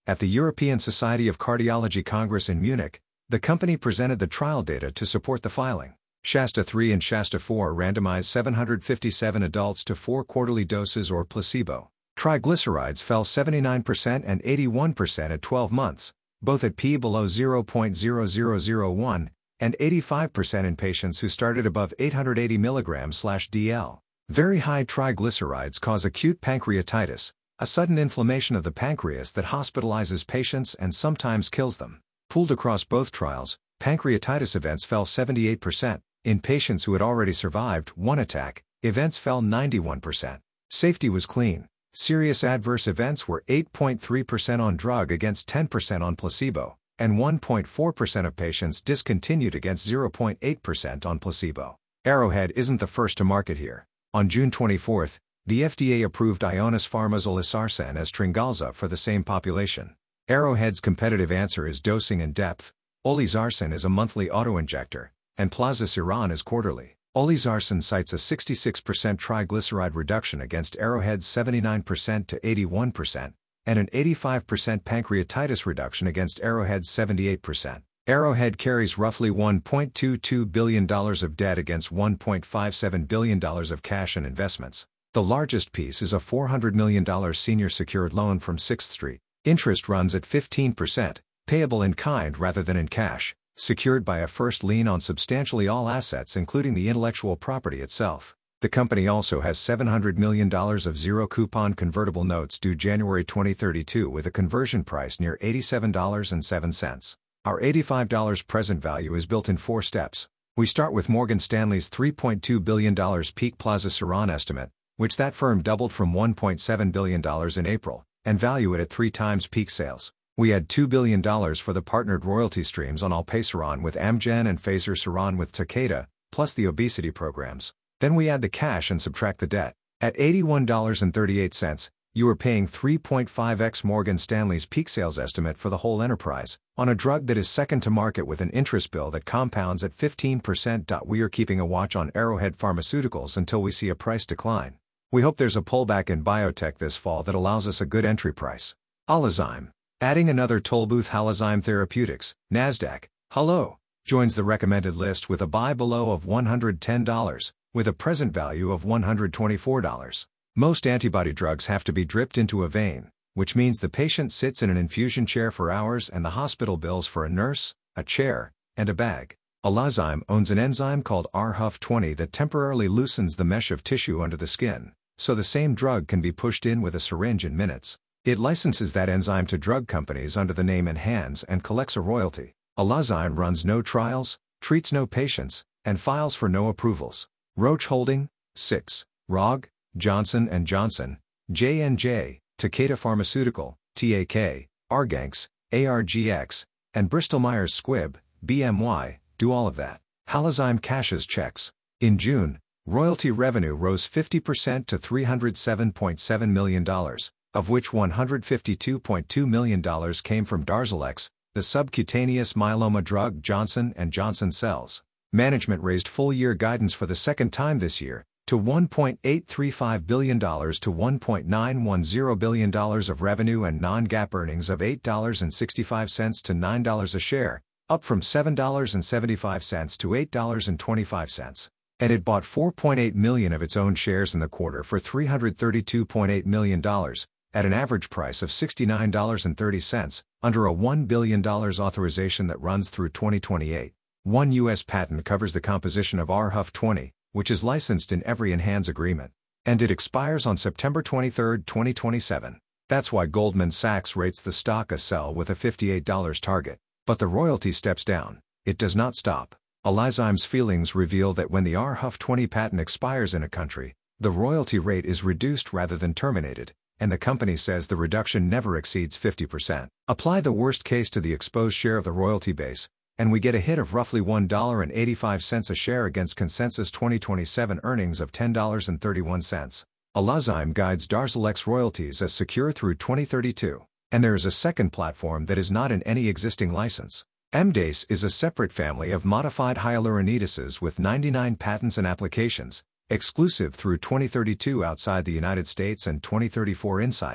At the European Society of Cardiology Congress in Munich, the company presented the trial data to support the filing. SHASTA three and SHASTA four randomized seven hundred fifty-seven adults to four quarterly doses or placebo. Triglycerides fell seventy-nine percent and eighty-one percent at twelve months, both at p below zero point zero zero zero one, and eighty-five percent in patients who started above eight hundred eighty milligrams per deciliter. Very high triglycerides cause acute pancreatitis, a sudden inflammation of the pancreas that hospitalizes patients and sometimes kills them. Pooled across both trials, pancreatitis events fell seventy-eight percent. In patients who had already survived one attack, events fell ninety-one percent. Safety was clean. Serious adverse events were eight point three percent on drug against ten percent on placebo, and one point four percent of patients discontinued against zero point eight percent on placebo. Arrowhead isn't the first to market here. On June twenty-fourth, the F D A approved Ionis Pharma's olezarsen as Tryngolza for the same population. Arrowhead's competitive answer is dosing and depth. Olezarsen is a monthly autoinjector, and plozasiran is quarterly. Olezarsen cites a sixty-six percent triglyceride reduction against Arrowhead's seventy-nine percent to eighty-one percent, and an eighty-five percent pancreatitis reduction against Arrowhead's seventy-eight percent. Arrowhead carries roughly one point two two billion dollars of debt against one point five seven billion dollars of cash and investments. The largest piece is a four hundred million dollars senior secured loan from Sixth Street. Interest runs at fifteen percent, payable in kind rather than in cash, secured by a first lien on substantially all assets including the intellectual property itself. The company also has seven hundred million dollars of zero-coupon convertible notes due January twenty thirty-two with a conversion price near eighty-seven dollars and seven cents. Our eighty-five dollars present value is built in four steps. We start with Morgan Stanley's three point two billion dollars peak plozasiran estimate, which that firm doubled from one point seven billion dollars in April, and value it at three times peak sales. We add two billion dollars for the partnered royalty streams on Olpasiran with Amgen and Fazirsiran with Takeda, plus the obesity programs. Then we add the cash and subtract the debt. At eighty-one dollars and thirty-eight cents, you are paying three point five x Morgan Stanley's peak sales estimate for the whole enterprise, on a drug that is second to market with an interest bill that compounds at fifteen percent. We are keeping a watch on Arrowhead Pharmaceuticals until we see a price decline. We hope there's a pullback in biotech this fall that allows us a good entry price. Halozyme. Adding another tollbooth. Halozyme Therapeutics, NASDAQ, hello, joins the recommended list with a buy below of one hundred ten dollars, with a present value of one hundred twenty-four dollars. Most antibody drugs have to be dripped into a vein, which means the patient sits in an infusion chair for hours and the hospital bills for a nurse, a chair, and a bag. Halozyme owns an enzyme called R H U F twenty that temporarily loosens the mesh of tissue under the skin, so the same drug can be pushed in with a syringe in minutes. It licenses that enzyme to drug companies under the name ENHANZE and collects a royalty. Halozyme runs no trials, treats no patients, and files for no approvals. Roche Holding, six, R O G, Johnson and Johnson, J and J, Takeda Pharmaceutical, T A K, Argenx, A R G X, and Bristol Myers Squibb, B M Y, do all of that. Halozyme cashes checks. In June, royalty revenue rose fifty percent to three hundred seven point seven million dollars. Of which one hundred fifty-two point two million dollars came from Darzalex, the subcutaneous myeloma drug Johnson and Johnson sells. Management raised full-year guidance for the second time this year, to one point eight three five billion dollars to one point nine one zero billion dollars of revenue and non-GAAP earnings of eight dollars and sixty-five cents to nine dollars a share, up from seven dollars and seventy-five cents to eight dollars and twenty-five cents. And it bought four point eight million of its own shares in the quarter for three hundred thirty-two point eight million dollars. At an average price of sixty-nine dollars and thirty cents, under a one billion dollars authorization that runs through twenty twenty-eight. One U S patent covers the composition of R H U F twenty, which is licensed in every ENHANZE agreement. And it expires on September twenty-third, twenty twenty-seven. That's why Goldman Sachs rates the stock a sell with a fifty-eight dollars target. But the royalty steps down. It does not stop. Halozyme's filings reveal that when the R H U F twenty patent expires in a country, the royalty rate is reduced rather than terminated, and the company says the reduction never exceeds fifty percent. Apply the worst case to the exposed share of the royalty base, and we get a hit of roughly one dollar and eighty-five cents a share against consensus twenty twenty-seven earnings of ten dollars and thirty-one cents. Halozyme guides Darzalex royalties as secure through twenty thirty-two, and there is a second platform that is not in any existing license. Emdace is a separate family of modified hyaluronidase with ninety-nine patents and applications, exclusive through twenty thirty-two outside the United States and twenty thirty-four inside it.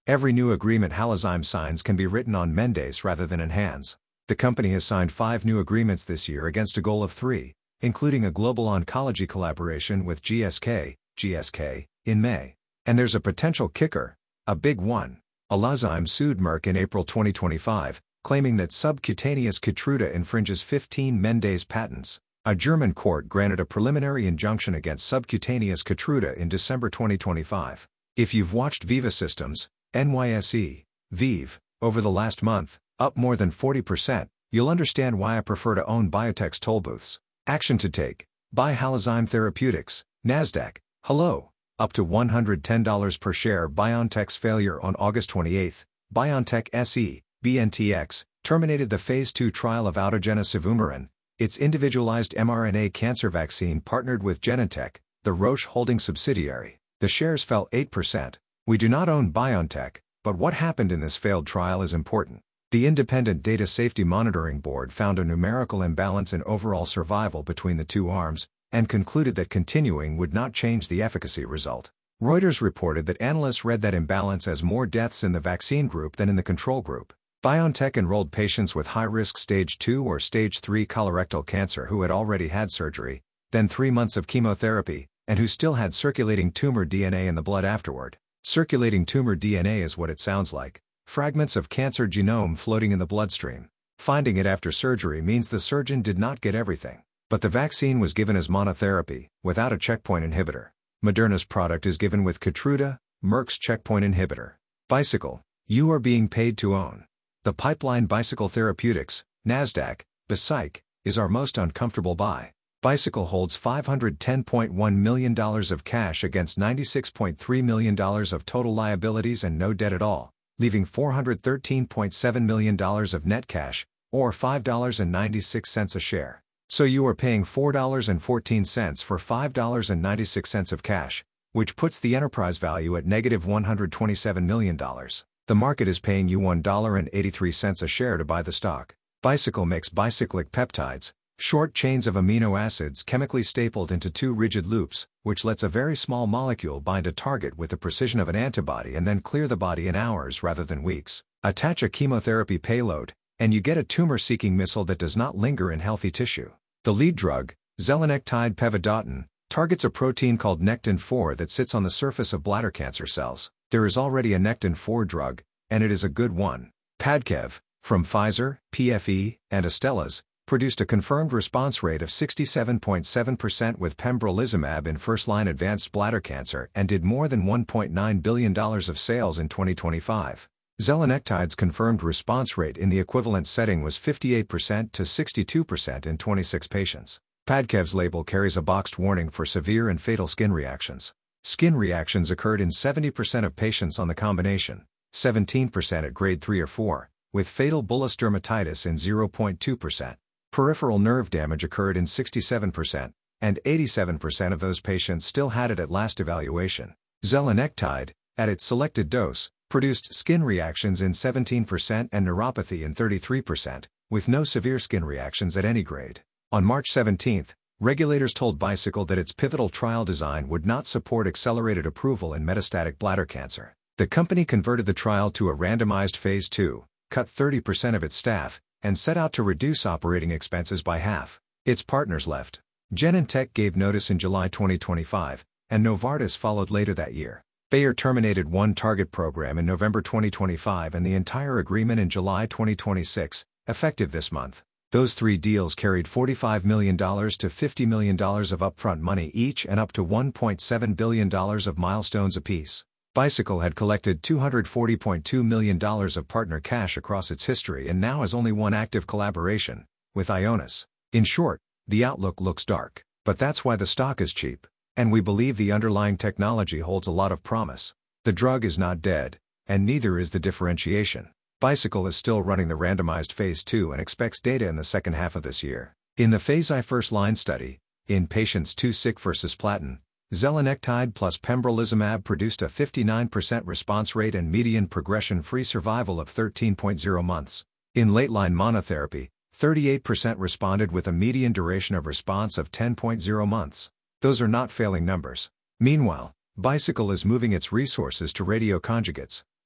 Every new agreement Halozyme signs can be written on Mendes rather than in hands. The company has signed five new agreements this year against a goal of three, including a global oncology collaboration with G S K, G S K, in May. And there's a potential kicker, a big one. Halozyme sued Merck in April twenty twenty-five, claiming that subcutaneous Keytruda infringes fifteen Mendes patents. A German court granted a preliminary injunction against subcutaneous Keytruda in December twenty twenty-five. If you've watched Viva Systems, N Y S E, Vive, over the last month, up more than forty percent, you'll understand why I prefer to own biotech's toll booths. Action to take. Buy Halozyme Therapeutics, Nasdaq, hello, up to one hundred ten dollars per share. BioNTech's failure on August twenty-eighth, BioNTech S E, B N T X, terminated the phase two trial of autogenous cevumeran, its individualized mRNA cancer vaccine partnered with Genentech, the Roche Holdings subsidiary. The shares fell eight percent. We do not own BioNTech, but what happened in this failed trial is important. The Independent Data Safety Monitoring Board found a numerical imbalance in overall survival between the two arms, and concluded that continuing would not change the efficacy result. Reuters reported that analysts read that imbalance as more deaths in the vaccine group than in the control group. BioNTech enrolled patients with high-risk stage two or stage three colorectal cancer who had already had surgery, then three months of chemotherapy, and who still had circulating tumor D N A in the blood afterward. Circulating tumor D N A is what it sounds like. Fragments of cancer genome floating in the bloodstream. Finding it after surgery means the surgeon did not get everything. But the vaccine was given as monotherapy, without a checkpoint inhibitor. Moderna's product is given with Keytruda, Merck's checkpoint inhibitor. Bicycle, you are being paid to own. The pipeline Bicycle Therapeutics, Nasdaq, B S I C, is our most uncomfortable buy. Bicycle holds five hundred ten point one million dollars of cash against ninety-six point three million dollars of total liabilities and no debt at all, leaving four hundred thirteen point seven million dollars of net cash, or five dollars and ninety-six cents a share. So you are paying four dollars and fourteen cents for five dollars and ninety-six cents of cash, which puts the enterprise value at negative one hundred twenty-seven million dollars. The market is paying you one dollar and eighty-three cents a share to buy the stock. Bicycle makes bicyclic peptides, short chains of amino acids chemically stapled into two rigid loops, which lets a very small molecule bind a target with the precision of an antibody and then clear the body in hours rather than weeks. Attach a chemotherapy payload, and you get a tumor-seeking missile that does not linger in healthy tissue. The lead drug, zelenectide pevedotin, targets a protein called nectin four that sits on the surface of bladder cancer cells. There is already a nectin four drug, and it is a good one. Padcev, from Pfizer, P F E, and Astellas, produced a confirmed response rate of sixty-seven point seven percent with pembrolizumab in first-line advanced bladder cancer and did more than one point nine billion dollars of sales in twenty twenty-five. Zelenectide's confirmed response rate in the equivalent setting was fifty-eight percent to sixty-two percent in twenty-six patients. Padcev's label carries a boxed warning for severe and fatal skin reactions. Skin reactions occurred in seventy percent of patients on the combination, seventeen percent at grade three or four, with fatal bullous dermatitis in zero point two percent. Peripheral nerve damage occurred in sixty-seven percent, and eighty-seven percent of those patients still had it at last evaluation. Zelenectide, at its selected dose, produced skin reactions in seventeen percent and neuropathy in thirty-three percent, with no severe skin reactions at any grade. On March seventeenth, regulators told Bicycle that its pivotal trial design would not support accelerated approval in metastatic bladder cancer. The company converted the trial to a randomized phase two, cut thirty percent of its staff, and set out to reduce operating expenses by half. Its partners left. Genentech gave notice in July twenty twenty-five, and Novartis followed later that year. Bayer terminated one target program in November twenty twenty-five and the entire agreement in July twenty twenty-six, effective this month. Those three deals carried forty-five million dollars to fifty million dollars of upfront money each and up to one point seven billion dollars of milestones apiece. Bicycle had collected two hundred forty point two million dollars of partner cash across its history and now has only one active collaboration, with Ionis. In short, the outlook looks dark, but that's why the stock is cheap, and we believe the underlying technology holds a lot of promise. The drug is not dead, and neither is the differentiation. Bicycle is still running the randomized phase two and expects data in the second half of this year. In the phase I first-line study, in patients too sick for cisplatin, zelenectide plus pembrolizumab produced a fifty-nine percent response rate and median progression-free survival of thirteen point zero months. In late-line monotherapy, thirty-eight percent responded with a median duration of response of ten point zero months. Those are not failing numbers. Meanwhile, Bicycle is moving its resources to radioconjugates,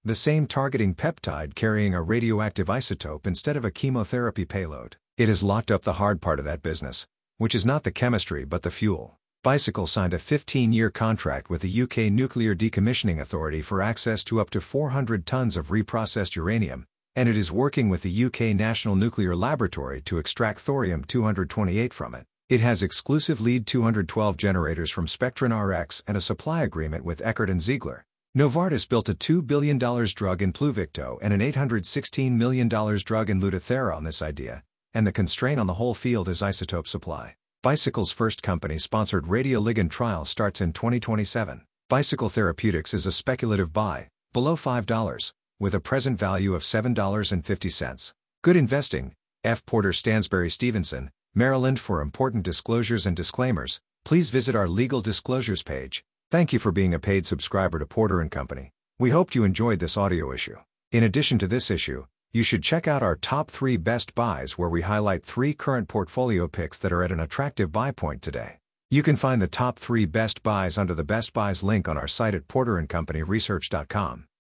The same targeting peptide carrying a radioactive isotope instead of a chemotherapy payload. It has locked up the hard part of that business, which is not the chemistry but the fuel. Bicycle signed a fifteen-year contract with the U K Nuclear Decommissioning Authority for access to up to four hundred tons of reprocessed uranium, and it is working with the U K National Nuclear Laboratory to extract thorium two twenty-eight from it. It has exclusive lead two twelve generators from Spectron R X and a supply agreement with Eckert and Ziegler. Novartis built a two billion dollar drug in Pluvicto and an eight hundred sixteen million dollar drug in Lutathera on this idea, and the constraint on the whole field is isotope supply. Bicycle's first company-sponsored radioligand trial starts in twenty twenty-seven. Bicycle Therapeutics is a speculative buy, below five dollars, with a present value of seven dollars and fifty cents. Good investing. F. Porter Stansberry Stevenson, Maryland. For important disclosures and disclaimers, please visit our legal disclosures page. Thank you for being a paid subscriber to Porter and Company. We hope you enjoyed this audio issue. In addition to this issue, you should check out our top three best buys where we highlight three current portfolio picks that are at an attractive buy point today. You can find the top three best buys under the Best Buys link on our site at porter and company research dot com.